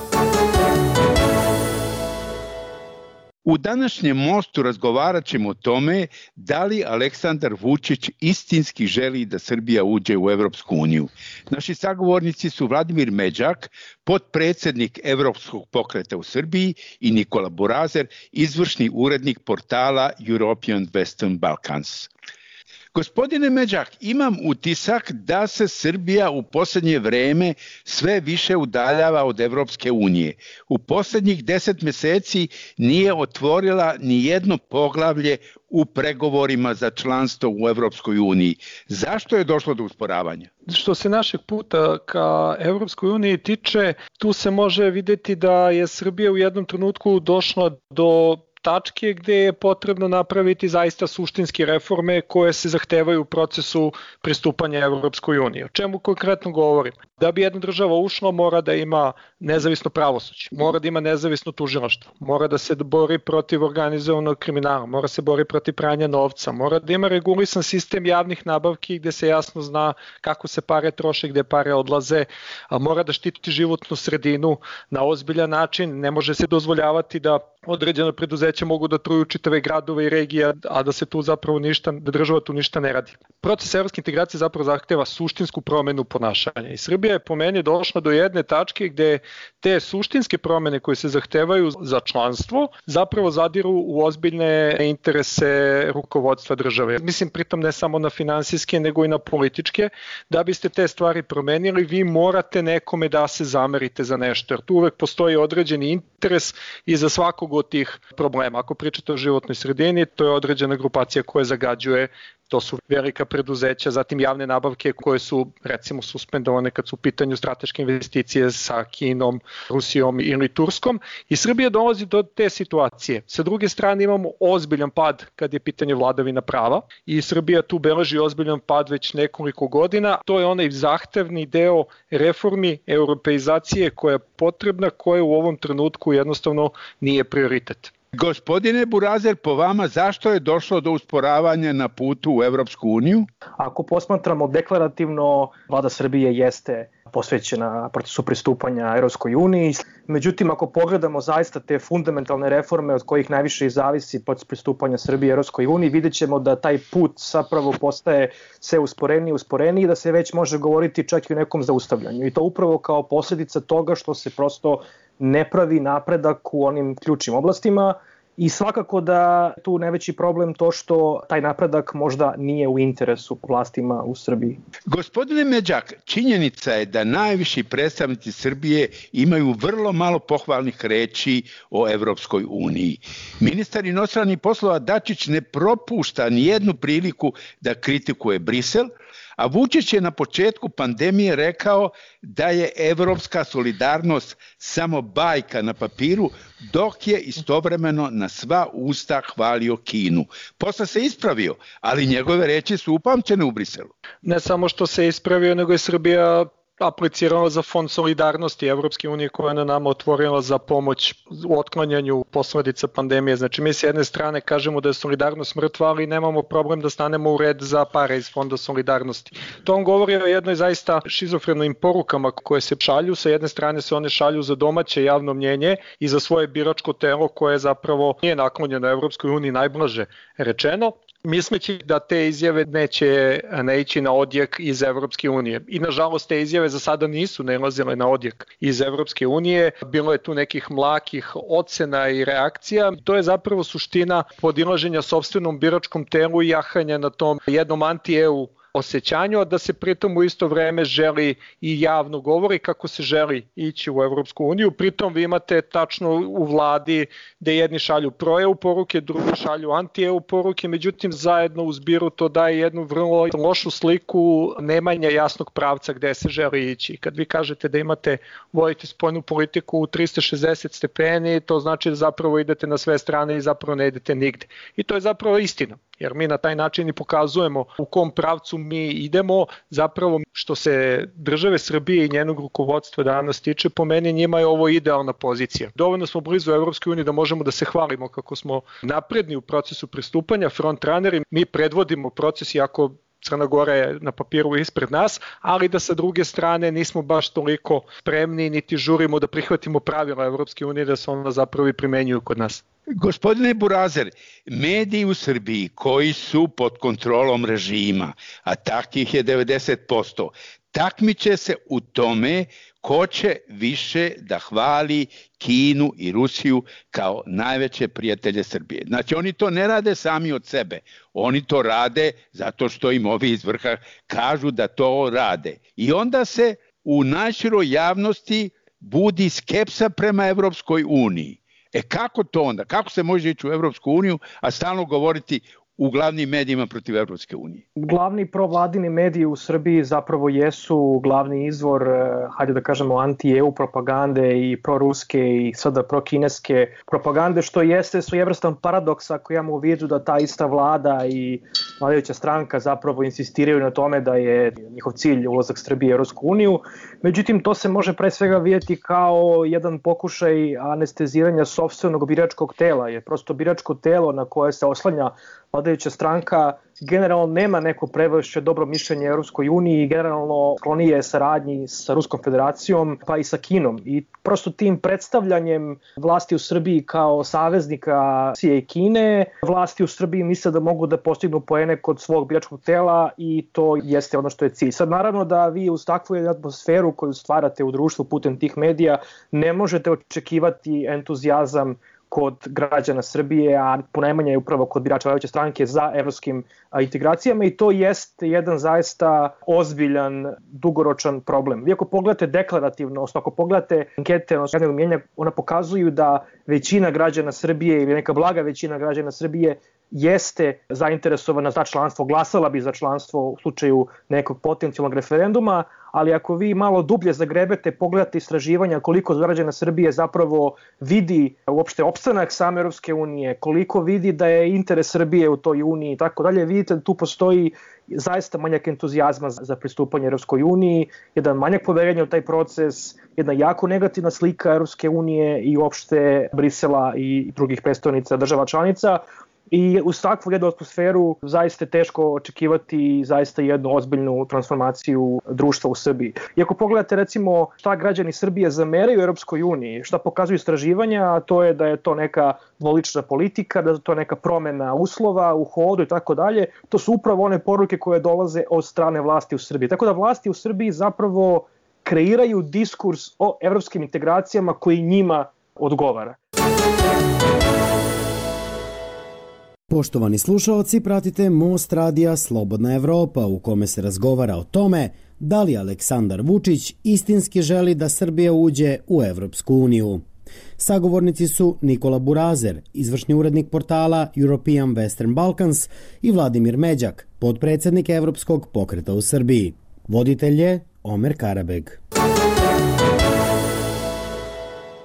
U današnjem mostu razgovarat ćemo o tome da li Aleksandar Vučić istinski želi da Srbija uđe u Evropsku uniju. Naši sagovornici su Vladimir Međak, potpredsjednik Evropskog pokreta u Srbiji, i Nikola Burazer, izvršni urednik portala European Western Balkans. Gospodine Međak, imam utisak da se Srbija u posljednje vrijeme sve više udaljava od Evropske unije. U posljednjih 10 mjeseci nije otvorila ni jedno poglavlje u pregovorima za članstvo u Evropskoj uniji. Zašto je došlo do usporavanja? Što se našeg puta ka Evropskoj uniji tiče, tu se može vidjeti da je Srbija u jednom trenutku došla do tačke gdje je potrebno napraviti zaista suštinske reforme koje se zahtevaju u procesu pristupanja Evropskoj uniji. O čemu konkretno govorim? Da bi jedna država ušla, mora da ima nezavisno pravosuđe, mora da ima nezavisno tužilaštvo, mora da se bori protiv organizovanog kriminala, mora se bori protiv pranja novca, mora da ima regulisan sistem javnih nabavki gdje se jasno zna kako se pare troše, gdje pare odlaze, mora da štiti životnu sredinu na ozbiljan način, ne može se dozvoljavati da određena preduzeća mogu da truju čitave gradove i regije, a da se tu zapravo ništa, da država tu ništa ne radi. Proces evropske integracije zapravo zahteva suštinsku promjenu ponašanja i Srbija je po meni došla do jedne tačke gdje te suštinske promjene koje se zahtevaju za članstvo zapravo zadiru u ozbiljne interese rukovodstva države. Mislim pritom ne samo na finansijske nego i na političke. Da biste te stvari promenili, vi morate nekome da se zamerite za nešto, jer tu uvek postoji određeni interes i za svakog od tih problema. Ako pričate o životnoj sredini, to je određena grupacija koja zagađuje, to su velika preduzeća, zatim javne nabavke koje su recimo suspendovane kad su u pitanju strateške investicije sa Kinom, Rusijom ili Turskom i Srbija dolazi do te situacije. Sa druge strane imamo ozbiljan pad kad je pitanje vladavina prava i Srbija tu beleži ozbiljan pad već nekoliko godina. To je onaj zahtevni deo reformi, europeizacije koja je potrebna, koja u ovom trenutku jednostavno nije prioritet. Gospodine Burazer, po vama zašto je došlo do usporavanja na putu u Evropsku uniju? Ako posmatramo deklarativno, vlada Srbije jeste posvećena procesu pristupanja Evropskoj uniji. Međutim, ako pogledamo zaista te fundamentalne reforme od kojih najviše i zavisi proces pristupanja Srbije Evropskoj uniji, vidjet ćemo da taj put zapravo postaje sve usporeniji, da se već može govoriti čak i o nekom zaustavljanju. I to upravo kao posljedica toga što se prosto ne pravi napredak u onim ključnim oblastima i svakako da tu najveći problem to što taj napredak možda nije u interesu vlastima u Srbiji. Gospodine Međak, činjenica je da najviši predstavnici Srbije imaju vrlo malo pohvalnih reči o Evropskoj uniji. Ministar inostranih poslova Dačić ne propušta nijednu priliku da kritikuje Brisel, a Vučić je na početku pandemije rekao da je evropska solidarnost samo bajka na papiru, dok je istovremeno na sva usta hvalio Kinu. Posle se ispravio, ali njegove reči su upamćene u Briselu. Ne samo što se ispravio, nego je Srbija aplicirala za fond solidarnosti Evropske unije koja je na nama otvorila za pomoć u otklanjanju posledica pandemije. Znači mi s jedne strane kažemo da je solidarnost mrtva, ali nemamo problem da stanemo u red za pare iz fonda solidarnosti. To on govori o jednoj zaista šizofrenim porukama koje se šalju. Sa jedne strane se one šalju za domaće javno mnjenje i za svoje biračko telo koje zapravo nije naklonjeno Evropskoj uniji, najblaže rečeno, misleći da te izjave neće naići na odjek iz Evropske unije. I nažalost te izjave za sada nisu nailazile na odjek iz Evropske unije. Bilo je tu nekih mlakih ocena i reakcija. To je zapravo suština podilaženja sopstvenom biračkom telu i jahanja na tom jednom anti-EU osjećanju, a da se pritom u isto vreme želi i javno govori kako se želi ići u Evropsku uniju. Pritom vi imate tačno u vladi gde jedni šalju pro-EU poruke, drugi šalju anti-EU poruke, međutim zajedno u zbiru to daje jednu vrlo lošu sliku nemanja jasnog pravca gde se želi ići. Kad vi kažete da vodite spoljnu politiku u 360 stepeni, to znači da zapravo idete na sve strane i zapravo ne idete nigde. I to je zapravo istina, jer mi na taj način i pokazujemo u kom pravcu mi idemo. Zapravo što se države Srbije i njenog rukovodstva danas tiče, po meni njima je ovo idealna pozicija. Dovoljno smo blizu Evropske unije da možemo da se hvalimo kako smo napredni u procesu pristupanja, frontrunneri, mi predvodimo proces, iako Crna Gora je na papiru ispred nas, ali da sa druge strane nismo baš toliko spremni niti žurimo da prihvatimo pravila Evropske unije da se ona zapravo i primenjuju kod nas. Gospodine Burazer, mediji u Srbiji koji su pod kontrolom režima, a takvih je 90%, takmiče se u tome ko će više da hvali Kinu i Rusiju kao najveće prijatelje Srbije. Znači oni to ne rade sami od sebe, oni to rade zato što im ovi iz vrha kažu da to rade. I onda se u najširoj javnosti budi skepsa prema Evropskoj uniji. Kako to onda? Kako se može ići u Evropsku uniju, a stalno govoriti u glavnim medijima protiv Evropske unije? Glavni provladini mediji u Srbiji zapravo jesu glavni izvor, hajde da kažemo, anti-EU propagande i proruske i sada prokineske propagande, što jeste svojevrstan paradoks ako imamo u vidu da ta ista vlada i vladajuća stranka zapravo insistiraju na tome da je njihov cilj ulazak Srbije u Evropsku uniju. Međutim, to se može pre svega vidjeti kao jedan pokušaj anesteziranja sopstvenog biračkog tela, jer prosto biračko telo na koje se oslanja vladajuća stranka generalno nema neko previše dobro mišljenje Evropskoj uniji i generalno sklonije saradnji sa Ruskom federacijom pa i sa Kinom. I prosto tim predstavljanjem vlasti u Srbiji kao saveznika Rusije i Kine, vlasti u Srbiji misle da mogu da postignu poene kod svog biračkog tela i to jeste ono što je cilj. Sad naravno da vi uz takvu atmosferu koju stvarate u društvu putem tih medija ne možete očekivati entuzijazam kod građana Srbije, a ponajmanje je upravo kod birača vladajuće stranke za evropskim integracijama i to jeste jedan zaista ozbiljan, dugoročan problem. Vi ako pogledate deklarativno, ako pogledate ankete javnog mnjenja, ona pokazuju da većina građana Srbije ili neka blaga većina građana Srbije jeste zainteresovana za članstvo, glasala bi za članstvo u slučaju nekog potencijalnog referenduma, ali ako vi malo dublje zagrebete, pogledate istraživanja koliko građana Srbije zapravo vidi uopšte opstanak same Evropske unije, koliko vidi da je interes Srbije u toj uniji i tako dalje, vidite da tu postoji zaista manjak entuzijazma za pristupanje Evropskoj uniji, jedan manjak poverenja u taj proces, jedna jako negativna slika Evropske unije i uopšte Brisela i drugih predstavnica država članica. I uz takvu jednu atmosferu zaista je teško očekivati zaista jednu ozbiljnu transformaciju društva u Srbiji. I ako pogledate recimo šta građani Srbije zameraju u Europskoj uniji, šta pokazuju istraživanja, to je da je to neka dvolična politika, da je to neka promena uslova u hodu i tako dalje, to su upravo one poruke koje dolaze od strane vlasti u Srbiji. Tako da vlasti u Srbiji zapravo kreiraju diskurs o evropskim integracijama koji njima odgovara. Poštovani slušalci, pratite Most radija Slobodna Evropa u kome se razgovara o tome da li Aleksandar Vučić istinski želi da Srbija uđe u Evropsku uniju. Sagovornici su Nikola Burazer, izvršni urednik portala European Western Balkans i Vladimir Međak, potpredsednik Evropskog pokreta u Srbiji. Voditelj je Omer Karabeg.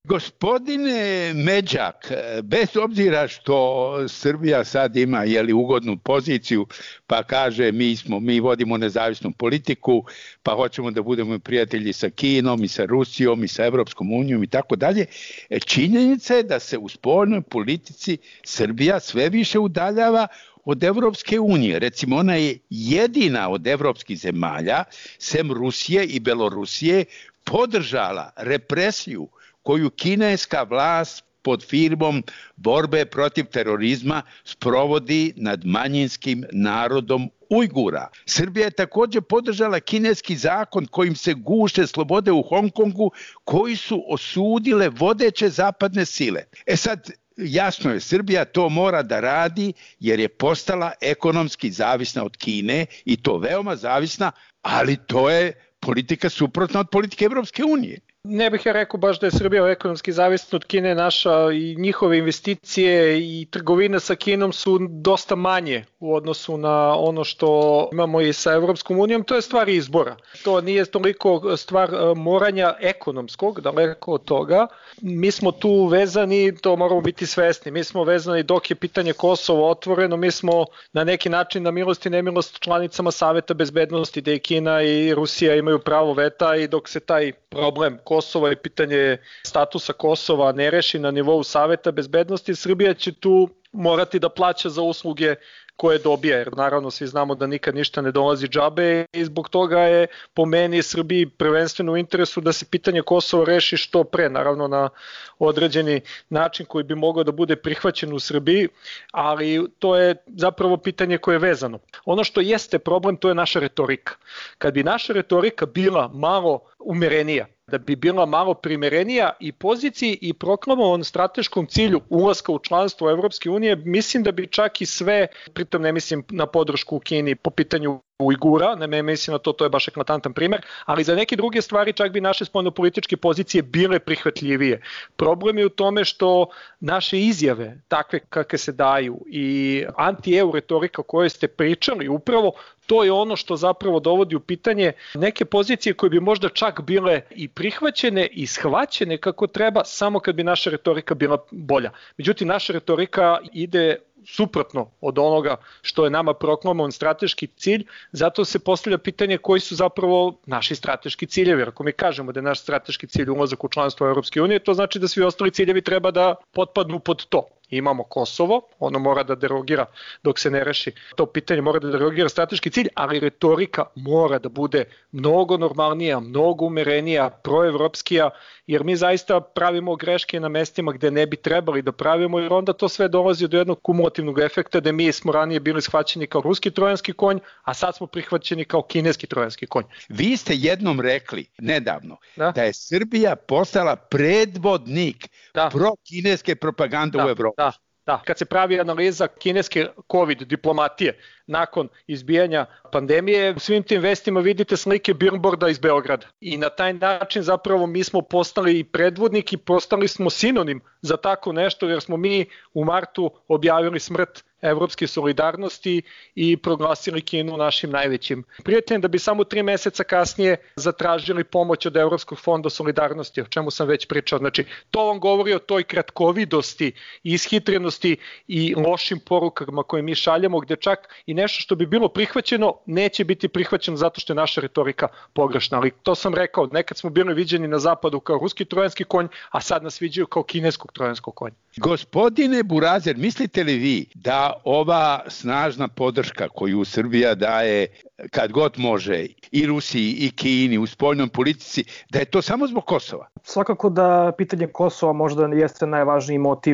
Gospodine Međak, bez obzira što Srbija sad ima ugodnu poziciju, pa kaže mi vodimo nezavisnu politiku, pa hoćemo da budemo prijatelji sa Kinom i sa Rusijom i sa Evropskom unijom i tako dalje, činjenica je da se u spoljnoj politici Srbija sve više udaljava od Evropske unije. Recimo, ona je jedina od evropskih zemalja, sem Rusije i Belorusije, podržala represiju koju kineska vlast pod firmom borbe protiv terorizma sprovodi nad manjinskim narodom Ujgura. Srbija je također podržala kineski zakon kojim se guše slobode u Hong Kongu, koji su osudile vodeće zapadne sile. Sad, jasno je, Srbija to mora da radi jer je postala ekonomski zavisna od Kine i to veoma zavisna, ali to je politika suprotna od politike Evropske unije. Ne bih ja rekao baš da je Srbija ekonomski zavisna od Kine, naša i njihove investicije i trgovina sa Kinom su dosta manje u odnosu na ono što imamo i sa Evropskom unijom, to je stvar izbora. To nije toliko stvar moranja ekonomskog, daleko od toga. Mi smo tu vezani, to moramo biti svesni, mi smo vezani dok je pitanje Kosova otvoreno, mi smo na neki način na milost i nemilost članicama Saveta bezbednosti, gde i Kina i Rusija imaju pravo veta i dok se taj problem Kosova i pitanje statusa Kosova ne reši na nivou Saveta bezbednosti, Srbija će tu morati da plaća za usluge koje dobija, jer naravno svi znamo da nikad ništa ne dolazi džabe i zbog toga je po meni Srbiji prvenstveno u interesu da se pitanje Kosova reši što pre, naravno na određeni način koji bi mogao da bude prihvaćen u Srbiji, ali to je zapravo pitanje koje je vezano. Ono što jeste problem, to je naša retorika. Kad bi naša retorika bila malo umerenija, da bi bila malo primerenija i poziciji i proklamovan strateškom cilju ulaska u članstvo Evropske unije, mislim da bi čak i sve, pritom ne mislim na podršku u Kini po pitanju Ujgura, ne mislim na to je baš eklatantan primer, ali za neke druge stvari čak bi naše spoljnopolitičke pozicije bile prihvatljivije. Problem je u tome što naše izjave, takve kakve se daju i anti-EU retorika o kojoj ste pričali, upravo to je ono što zapravo dovodi u pitanje neke pozicije koje bi možda čak bile i prihvaćene i shvaćene kako treba, samo kad bi naša retorika bila bolja. Međutim, naša retorika ide suprotno od onoga što je nama proklamovan strateški cilj, zato se postavlja pitanje koji su zapravo naši strateški ciljevi. Ako mi kažemo da je naš strateški cilj ulazak u članstvo Evropske unije, to znači da svi ostali ciljevi treba da potpadnu pod to. Imamo Kosovo, ono mora da derogira dok se ne reši to pitanje, mora da derogira strateški cilj, ali retorika mora da bude mnogo normalnija, mnogo umerenija, proevropskija, jer mi zaista pravimo greške na mestima gde ne bi trebali da pravimo, jer onda to sve dolazi do jednog kumulativnog efekta da mi smo ranije bili shvaćeni kao ruski trojanski konj, a sad smo prihvaćeni kao kineski trojanski konj. Vi ste jednom rekli nedavno da je Srbija postala predvodnik pro-kineske propagande u Evropi. Da, kad se pravi analiza kineske COVID diplomatije nakon izbijanja pandemije, u svim tim vestima vidite slike billboarda iz Beograda. I na taj način zapravo mi smo postali i predvodnik i postali smo sinonim za tako nešto, jer smo mi u martu objavili smrt evropske solidarnosti i proglasili Kinu našim najvećim prijateljem, da bi samo 3 meseca kasnije zatražili pomoć od Evropskog fonda solidarnosti, o čemu sam već pričao. Znači, to vam govori o toj kratkovidosti, ishitrenosti i lošim porukama koje mi šaljemo, gde čak i nešto što bi bilo prihvaćeno neće biti prihvaćeno zato što je naša retorika pogrešna. Ali to sam rekao, nekad smo bili viđeni na zapadu kao ruski trojanski konj, a sad nas viđaju kao kineskog trojanskog konja. Gospodine Burazer, mislite li vi da ova snažna podrška koju Srbija daje kad god može i Rusiji i Kini u spoljnoj politici, da je to samo zbog Kosova? Svakako da pitanje Kosova možda jeste najvažniji motiv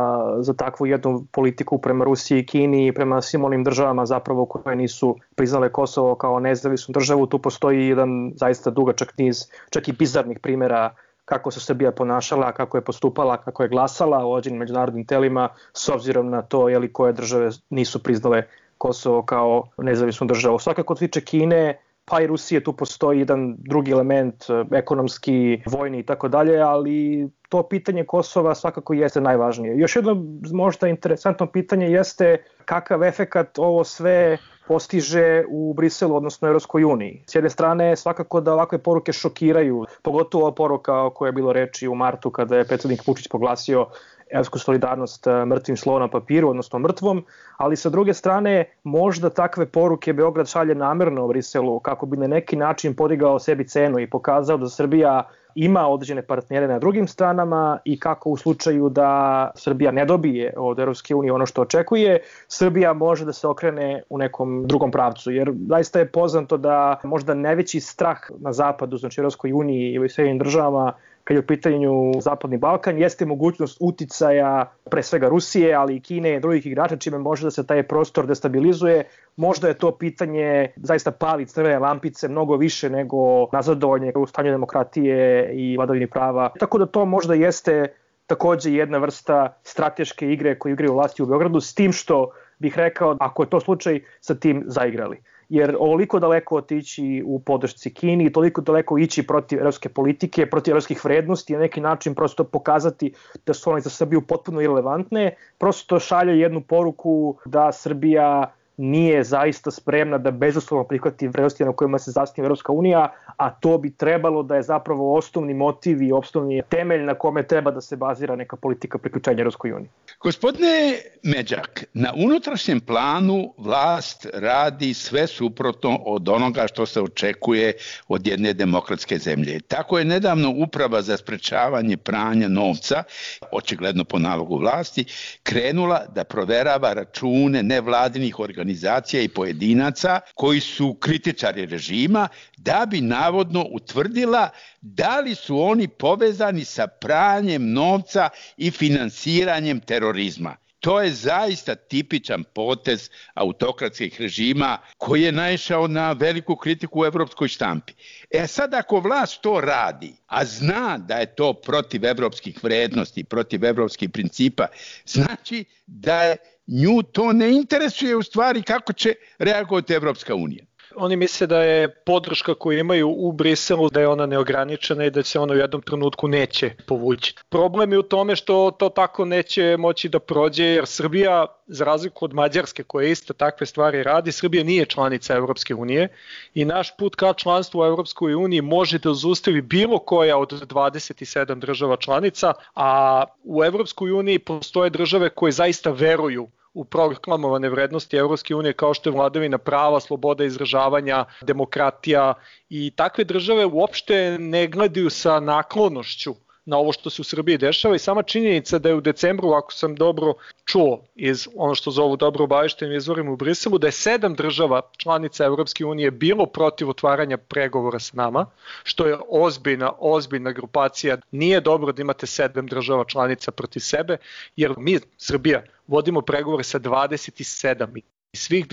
za takvu jednu politiku prema Rusiji i Kini i prema svim onim državama zapravo koje nisu priznale Kosovo kao nezavisnu državu. Tu postoji jedan zaista dugačak niz čak i bizarnih primjera kako se Srbija ponašala, kako je postupala, kako je glasala u određenim međunarodnim telima s obzirom na to koje države nisu priznale Kosovo kao nezavisnu državu. Svakako tiče Kine, pa i Rusije, tu postoji jedan drugi element, ekonomski, vojni i tako dalje, ali to pitanje Kosova svakako jeste najvažnije. Još jedno možda interesantno pitanje jeste kakav efekat ovo sve postiže u Briselu, odnosno Evropskoj uniji. S jedne strane, svakako da ovakve poruke šokiraju, pogotovo poruka o kojoj je bilo reči u martu kada je predsjednik Vučić proglasio evropsku solidarnost mrtvim slovom na papiru, odnosno mrtvom, ali sa druge strane možda takve poruke Beograd šalje namerno u Briselu kako bi na neki način podigao sebi cenu i pokazao da Srbija ima određene partnere na drugim stranama i kako u slučaju da Srbija ne dobije od Evropske unije ono što očekuje, Srbija može da se okrene u nekom drugom pravcu. Jer zaista je poznato da možda najveći strah na zapadu, znači Evropskoj uniji i u Sjedinjenim državama, kad je u pitanju Zapadni Balkan, jeste mogućnost uticaja pre svega Rusije, ali i Kine i drugih igrača, čime može da se taj prostor destabilizuje. Možda je to pitanje zaista pali crvene lampice mnogo više nego nazadovanje u stanju demokratije i vladavini prava. Tako da to možda jeste takođe jedna vrsta strateške igre koju igraju vlasti u Beogradu, s tim što bih rekao, ako je to slučaj, sa tim zaigrali. Jer ovoliko daleko otići u podršci Kini, toliko daleko ići protiv evropske politike, protiv evropskih vrednosti, na neki način prosto pokazati da su one za Srbiju potpuno irelevantne, prosto šalje jednu poruku da Srbija nije zaista spremna da bezuslovno prihvati vrednosti na kojima se zasniva Evropska unija, a to bi trebalo da je zapravo osnovni motiv i osnovni temelj na kome treba da se bazira neka politika priključenja Evropskoj uniji. Gospodine Međak, na unutrašnjem planu vlast radi sve suprotno od onoga što se očekuje od jedne demokratske zemlje. Tako je nedavno Uprava za sprečavanje pranja novca, očigledno po nalogu vlasti, krenula da proverava račune nevladinih organizacija i pojedinaca koji su kritičari režima, da bi navodno utvrdila da li su oni povezani sa pranjem novca i finansiranjem terorizma. To je zaista tipičan potez autokratskih režima koji je naišao na veliku kritiku u evropskoj štampi. Sad ako vlast to radi, a zna da je to protiv evropskih vrednosti, protiv evropskih principa, znači da je nju to ne interesuje u stvari kako će reagovati Evropska unija. Oni misle da je podrška koju imaju u Briselu, da je ona neograničena i da se ona u jednom trenutku neće povući. Problem je u tome što to tako neće moći da prođe, jer Srbija, za razliku od Mađarske koja isto takve stvari radi, Srbija nije članica Evropske unije i naš put ka članstvu u Evropskoj uniji može da zaustavi bilo koja od 27 država članica, a u Evropskoj uniji postoje države koje zaista veruju u proklamovane vrednosti Evropske unije kao što je vladavina prava, sloboda izražavanja, demokratija, i takve države uopšte ne gledaju sa naklonošću na ovo što se u Srbiji dešava, i sama činjenica da je u decembru, ako sam dobro čuo iz ono što zovu dobro obaveštenim izvorima u Briselu, da je 7 država članica Evropske unije bilo protiv otvaranja pregovora sa nama, što je ozbiljna grupacija. Nije dobro da imate 7 država članica protiv sebe, jer mi, Srbija, vodimo pregovore sa 27 i svih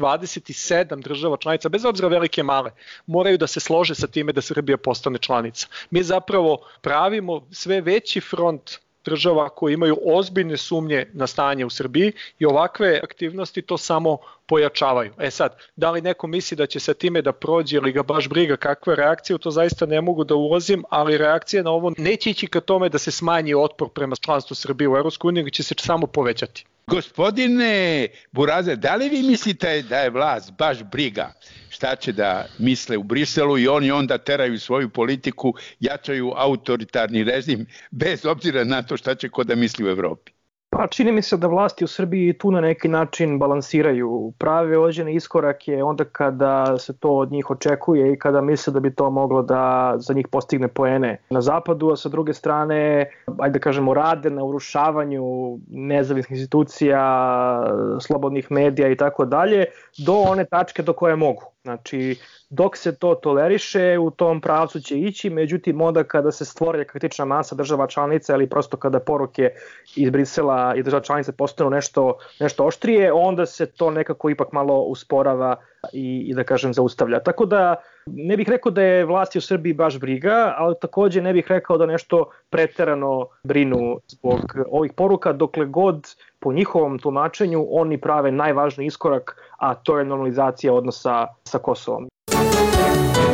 27 država članica, bez obzira velike male, moraju da se slože sa time da Srbija postane članica. Mi zapravo pravimo sve veći front država koji imaju ozbiljne sumnje na stanje u Srbiji i ovakve aktivnosti to samo pojačavaju. Sad, da li neko misli da će sa time da prođe ili ga baš briga kakva je reakcija, to zaista ne mogu da ulazim, ali reakcija na ovo neće ići ka tome da se smanji otpor prema članstvu Srbije u EU, nego će se samo povećati. Gospodine Burazer, da li vi mislite da je vlast baš briga šta će da misle u Briselu i oni onda teraju svoju politiku, jačaju autoritarni režim bez obzira na to šta će ko da misli u Evropi? Pa čini mi se da vlasti u Srbiji tu na neki način balansiraju. Prave određene iskorake onda kada se to od njih očekuje i kada misle da bi to moglo da za njih postigne poene na zapadu, a sa druge strane, ajde da kažemo, rade na urušavanju nezavisnih institucija, slobodnih medija i tako dalje, do one tačke do koje mogu. Znači, dok se to toleriše, u tom pravcu će ići, međutim, onda kada se stvori kritična masa država članica ili prosto kada poruke iz Brisela i država članice postanu nešto oštrije, onda se to nekako ipak malo usporava i da kažem zaustavlja. Tako da ne bih rekao da je vlasti u Srbiji baš briga, ali takođe ne bih rekao da nešto preterano brinu zbog ovih poruka, dokle god po njihovom tumačenju oni prave najvažniji iskorak, a to je normalizacija odnosa sa Kosovom.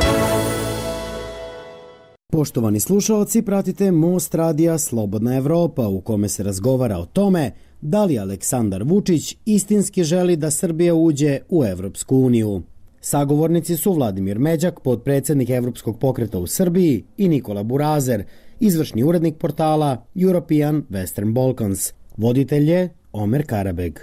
Poštovani slušaoci, pratite Most radija Slobodna Evropa u kome se razgovara o tome da li Aleksandar Vučić istinski želi da Srbija uđe u Evropsku uniju. Sagovornici su Vladimir Međak, potpredsjednik Evropskog pokreta u Srbiji, i Nikola Burazer, izvršni urednik portala European Western Balkans. Voditelj je Omer Karabeg.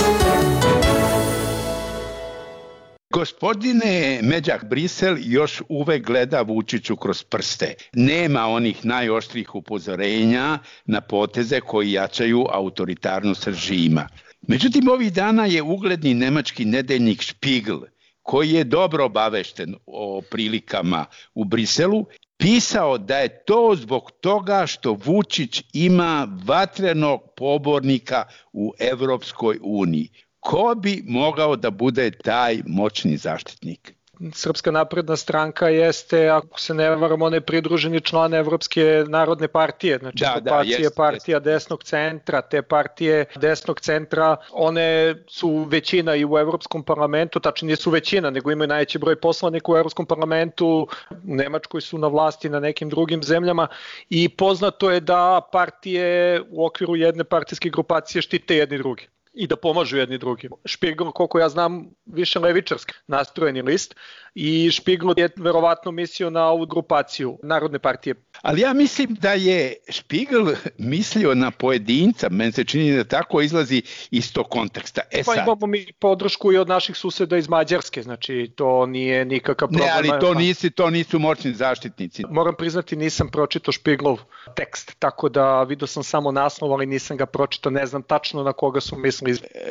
Gospodine Međak, Brisel još uvek gleda Vučiću kroz prste. Nema onih najoštrih upozorenja na poteze koji jačaju autoritarnost režima. Međutim, ovih dana je ugledni nemački nedeljnik Spiegel, koji je dobro obavešten o prilikama u Briselu, pisao da je to zbog toga što Vučić ima vatrenog pobornika u Evropskoj uniji. Ko bi mogao da bude taj moćni zaštitnik? Srpska napredna stranka jeste, ako se ne varam, on je pridruženi član Evropske narodne partije, znači partija desnog centra. Te partije desnog centra, one su većina i u Evropskom parlamentu, tačno nisu većina, nego imaju najveći broj poslanika u Evropskom parlamentu, u Nemačkoj su na vlasti, na nekim drugim zemljama, i poznato je da partije u okviru jedne partijske grupacije štite jedni drugi i da pomažu jedni drugim. Spiegel, koliko ja znam, više levičarski nastrojeni list, i Spiegel je verovatno mislio na ovu grupaciju Narodne partije. Ali ja mislim da je Spiegel mislio na pojedinca, meni se čini da tako izlazi iz tog konteksta. Imamo mi podršku i od naših suseda iz Mađarske, znači to nije nikakav problem. Ne, ali to nisu moćni zaštitnici. Moram priznati, nisam pročitao Spiegelov tekst, tako da vidio sam samo naslov, ali nisam ga pročitao, ne znam tačno na koga su mislili.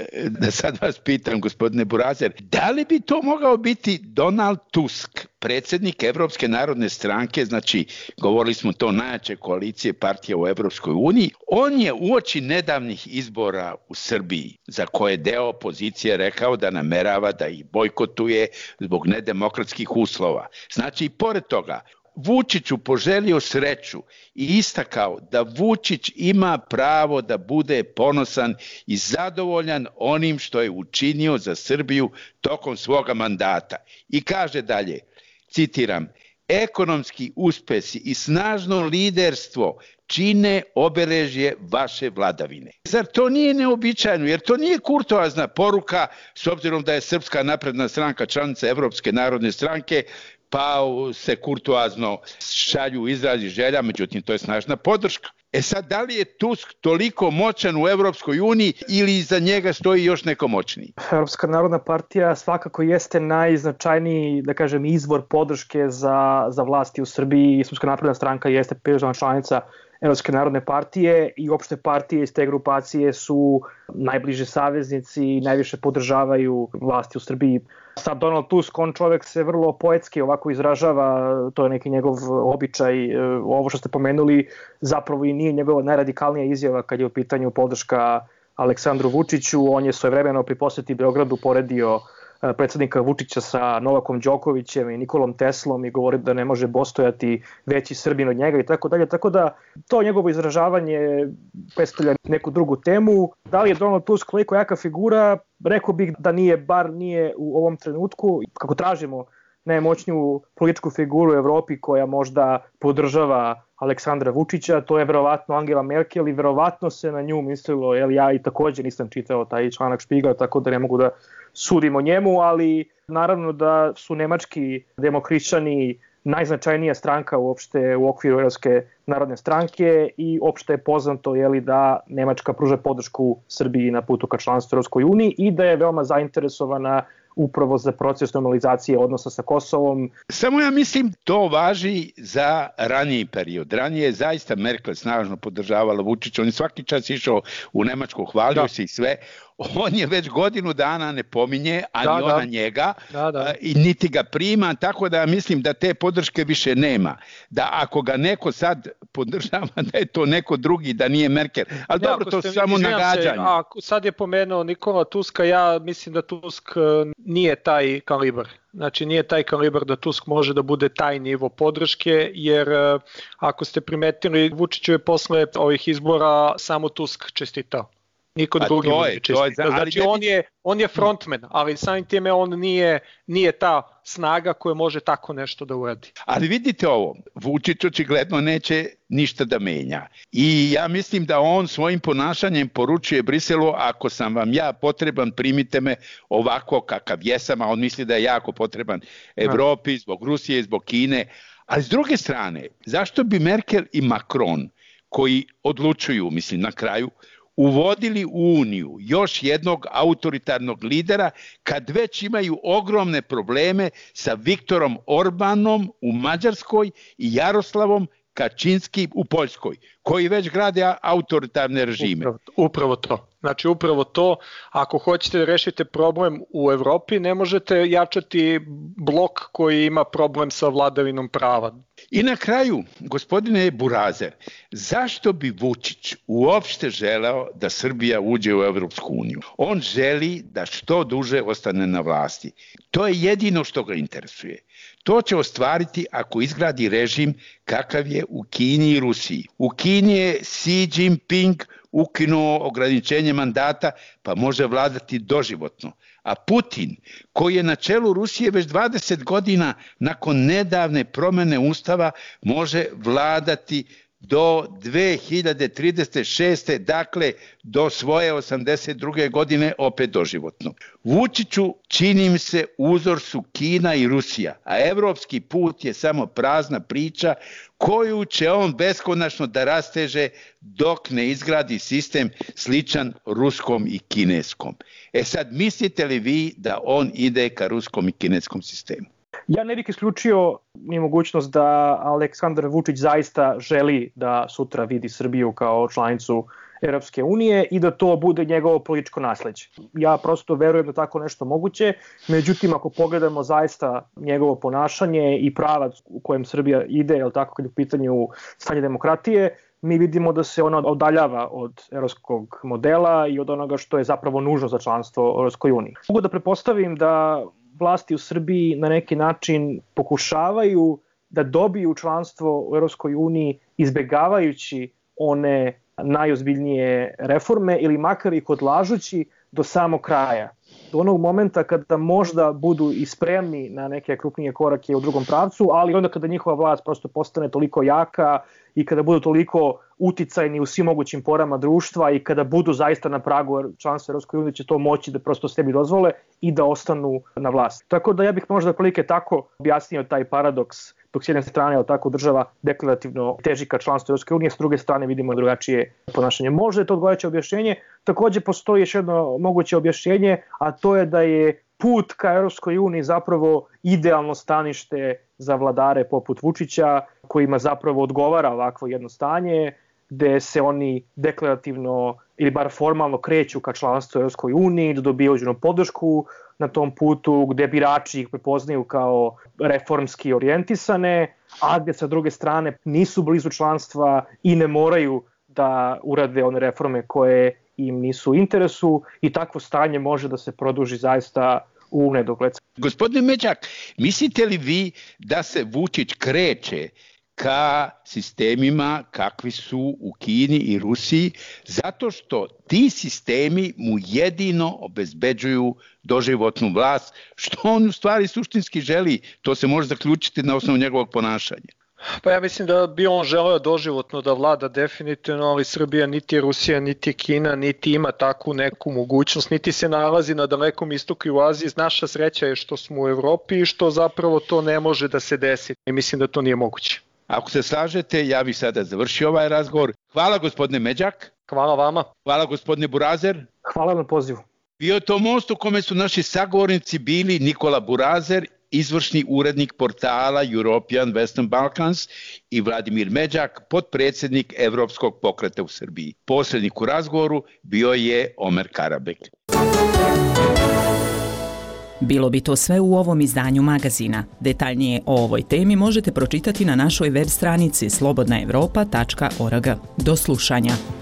Da sad vas pitam, gospodine Burazer, da li bi to mogao biti Donald Tusk, predsjednik Evropske narodne stranke, znači govorili smo to najjače koalicije partija u Evropskoj uniji, on je uoči nedavnih izbora u Srbiji, za koje deo opozicije rekao da namerava da ih bojkotuje zbog nedemokratskih uslova. Znači, i pored toga, Vučiću poželio sreću i istakao da Vučić ima pravo da bude ponosan i zadovoljan onim što je učinio za Srbiju tokom svoga mandata. I kaže dalje, citiram, ekonomski uspesi i snažno liderstvo čine obeležje vaše vladavine. Zar to nije neobičajno? Jer to nije kurtoazna poruka, s obzirom da je Srpska napredna stranka članica Evropske narodne stranke, pa se kurtoazno šalju izrazi želja, međutim to je snažna podrška. Sad, da li je Tusk toliko moćan u Evropskoj uniji ili iza njega stoji još neko moćniji? Evropska narodna partija svakako jeste najznačajniji, da kažem, izvor podrške za vlasti u Srbiji. Srpska napredna stranka jeste pridružena članica Evropske narodne partije i opšte partije iz te grupacije su najbliži saveznici i najviše podržavaju vlasti u Srbiji. Sad Donald Tusk, on čovek se vrlo poetski ovako izražava, to je neki njegov običaj. Ovo što ste pomenuli zapravo i nije njegova najradikalnija izjava kad je u pitanju podrška Aleksandru Vučiću. On je svojevremeno pri poseti Beogradu poredio predsjednika Vučića sa Novakom Đokovićem i Nikolom Teslom i govori da ne može postojati veći Srbin od njega i tako dalje. Tako da to njegovo izražavanje predstavlja neku drugu temu. Da li je Donald Tusk koliko jaka figura? Rekao bih da bar nije u ovom trenutku. Kako tražimo najmoćniju političku figuru u Evropi koja možda podržava Aleksandra Vučića, to je verovatno Angela Merkel i verovatno se na nju mislilo, ja i također nisam čitao taj članak Spiegela, tako da ne mogu da sudim o njemu, ali naravno da su nemački demohrišćani najznačajnija stranka uopšte u okviru Evropske narodne stranke i opšte je poznato da Nemačka pruža podršku Srbiji na putu ka članstvu Evropskoj uniji i da je veoma zainteresovana upravo za proces normalizacije odnosa sa Kosovom. Samo ja mislim to važi za raniji period. Ranije je zaista Merkel snažno podržavala Vučića. On je svaki čas išao u Nemačku, hvalio se i sve. On je već godinu dana ne pominje, ani ona njega, i niti ga prima, tako da mislim da te podrške više nema. Da ako ga neko sad podržava, da je to neko drugi, da nije Merkel. Ali dobro, to su samo nagađanje. Sad je pomenuo Nikola Tuska, ja mislim da Tusk nije taj kalibar. Znači nije taj kalibar da Tusk može da bude taj nivo podrške, jer ako ste primetili, Vučiću je posle ovih izbora samo Tusk čestitao. Niko drugi može čistiti. Znači on je frontman, ali samim time on nije ta snaga koja može tako nešto da uradi. Ali vidite ovo, Vučić očigledno neće ništa da menja. I ja mislim da on svojim ponašanjem poručuje Briselu, ako sam vam ja potreban, primite me ovako kakav jesam, a on misli da je jako potreban Evropi, zbog Rusije, zbog Kine. Ali s druge strane, zašto bi Merkel i Macron, koji odlučuju, mislim na kraju, uvodili u Uniju još jednog autoritarnog lidera kad već imaju ogromne probleme sa Viktorom Orbanom u Mađarskoj i Jaroslavom Kačinskim u Poljskoj, koji već grade autoritarne režime. Upravo to. Znači upravo to, ako hoćete da rešite problem u Evropi, ne možete jačati blok koji ima problem sa vladavinom prava. I na kraju, gospodine Burazer, zašto bi Vučić uopšte želeo da Srbija uđe u Evropsku uniju? On želi da što duže ostane na vlasti. To je jedino što ga interesuje. To će ostvariti ako izgradi režim kakav je u Kini i Rusiji. U Kini je Xi Jinping ukinuo ograničenje mandata, pa može vladati doživotno. A Putin, koji je na čelu Rusije već 20 godina nakon nedavne promene ustava, može vladati do 2036. dakle do svoje 82. godine opet doživotno. Vučiću, čini mi se, uzor su Kina i Rusija, a evropski put je samo prazna priča koju će on beskonačno da rasteže dok ne izgradi sistem sličan ruskom i kineskom. Sad, mislite li vi da on ide ka ruskom i kineskom sistemu? Ja ne bih isključio ni mogućnost da Aleksandar Vučić zaista želi da sutra vidi Srbiju kao članicu Europske unije i da to bude njegovo političko nasleđe. Ja prosto verujem da tako nešto moguće, međutim ako pogledamo zaista njegovo ponašanje i pravac u kojem Srbija ide, je li tako, kad je u pitanju stanje demokratije, mi vidimo da se ona odaljava od evropskog modela i od onoga što je zapravo nužno za članstvo u Europskoj uniji. Mogu da pretpostavim da vlasti u Srbiji na neki način pokušavaju da dobiju članstvo u Europskoj uniji izbegavajući one najozbiljnije reforme ili makar ih odlažući do samog kraja. Do onog momenta kada možda budu i spremni na neke krupnije korake u drugom pravcu, ali onda kada njihova vlast prosto postane toliko jaka i kada budu toliko uticajni u svim mogućim porama društva i kada budu zaista na pragu članstva Europskoj uniji, će to moći da prosto sebi dozvole i da ostanu na vlasti. Tako da ja bih možda prilike tako objasnio taj paradoks, dok s jedne strane je tako država deklarativno teži ka članstvu Europske unije, s druge strane vidimo drugačije ponašanje. Možda je to odgovarajuće objašnjenje. Takođe postoji još jedno moguće objašnjenje, a to je da je put ka Europskoj uniji zapravo idealno stanište za vladare poput Vučića, kojima zapravo odgovara ovakvo jedno stanje, gde se oni deklarativno ili bar formalno kreću ka članstvu u Europskoj uniji, da dobiju određenu podršku na tom putu, gde birači ih prepoznaju kao reformski orijentisane, a gde sa druge strane nisu blizu članstva i ne moraju da urade one reforme koje im nisu u interesu, i takvo stanje može da se produži zaista u nedogled. Gospodine Međak, mislite li vi da se Vučić kreće ka sistemima kakvi su u Kini i Rusiji, zato što ti sistemi mu jedino obezbeđuju doživotnu vlast, što on u stvari suštinski želi? To se može zaključiti na osnovu njegovog ponašanja. Pa ja mislim da bi on želeo doživotno da vlada definitivno, ali Srbija niti je Rusija, niti je Kina, niti ima takvu neku mogućnost, niti se nalazi na Dalekom istoku i u Aziji. Naša sreća je što smo u Evropi i što zapravo to ne može da se desi. I mislim da to nije moguće. Ako se slažete, ja bih sada završio ovaj razgovor. Hvala gospodine Međak. Hvala vama. Hvala gospodine Burazer. Hvala na pozivu. Bio je to most u kome su naši sagovornici bili Nikola Burazer, izvršni urednik portala European Western Balkans, i Vladimir Međak, potpredsjednik Evropskog pokreta u Srbiji. Posrednik u razgovoru bio je Omer Karabek. Bilo bi to sve u ovom izdanju magazina. Detaljnije o ovoj temi možete pročitati na našoj web stranici slobodnaevropa.org. Do slušanja.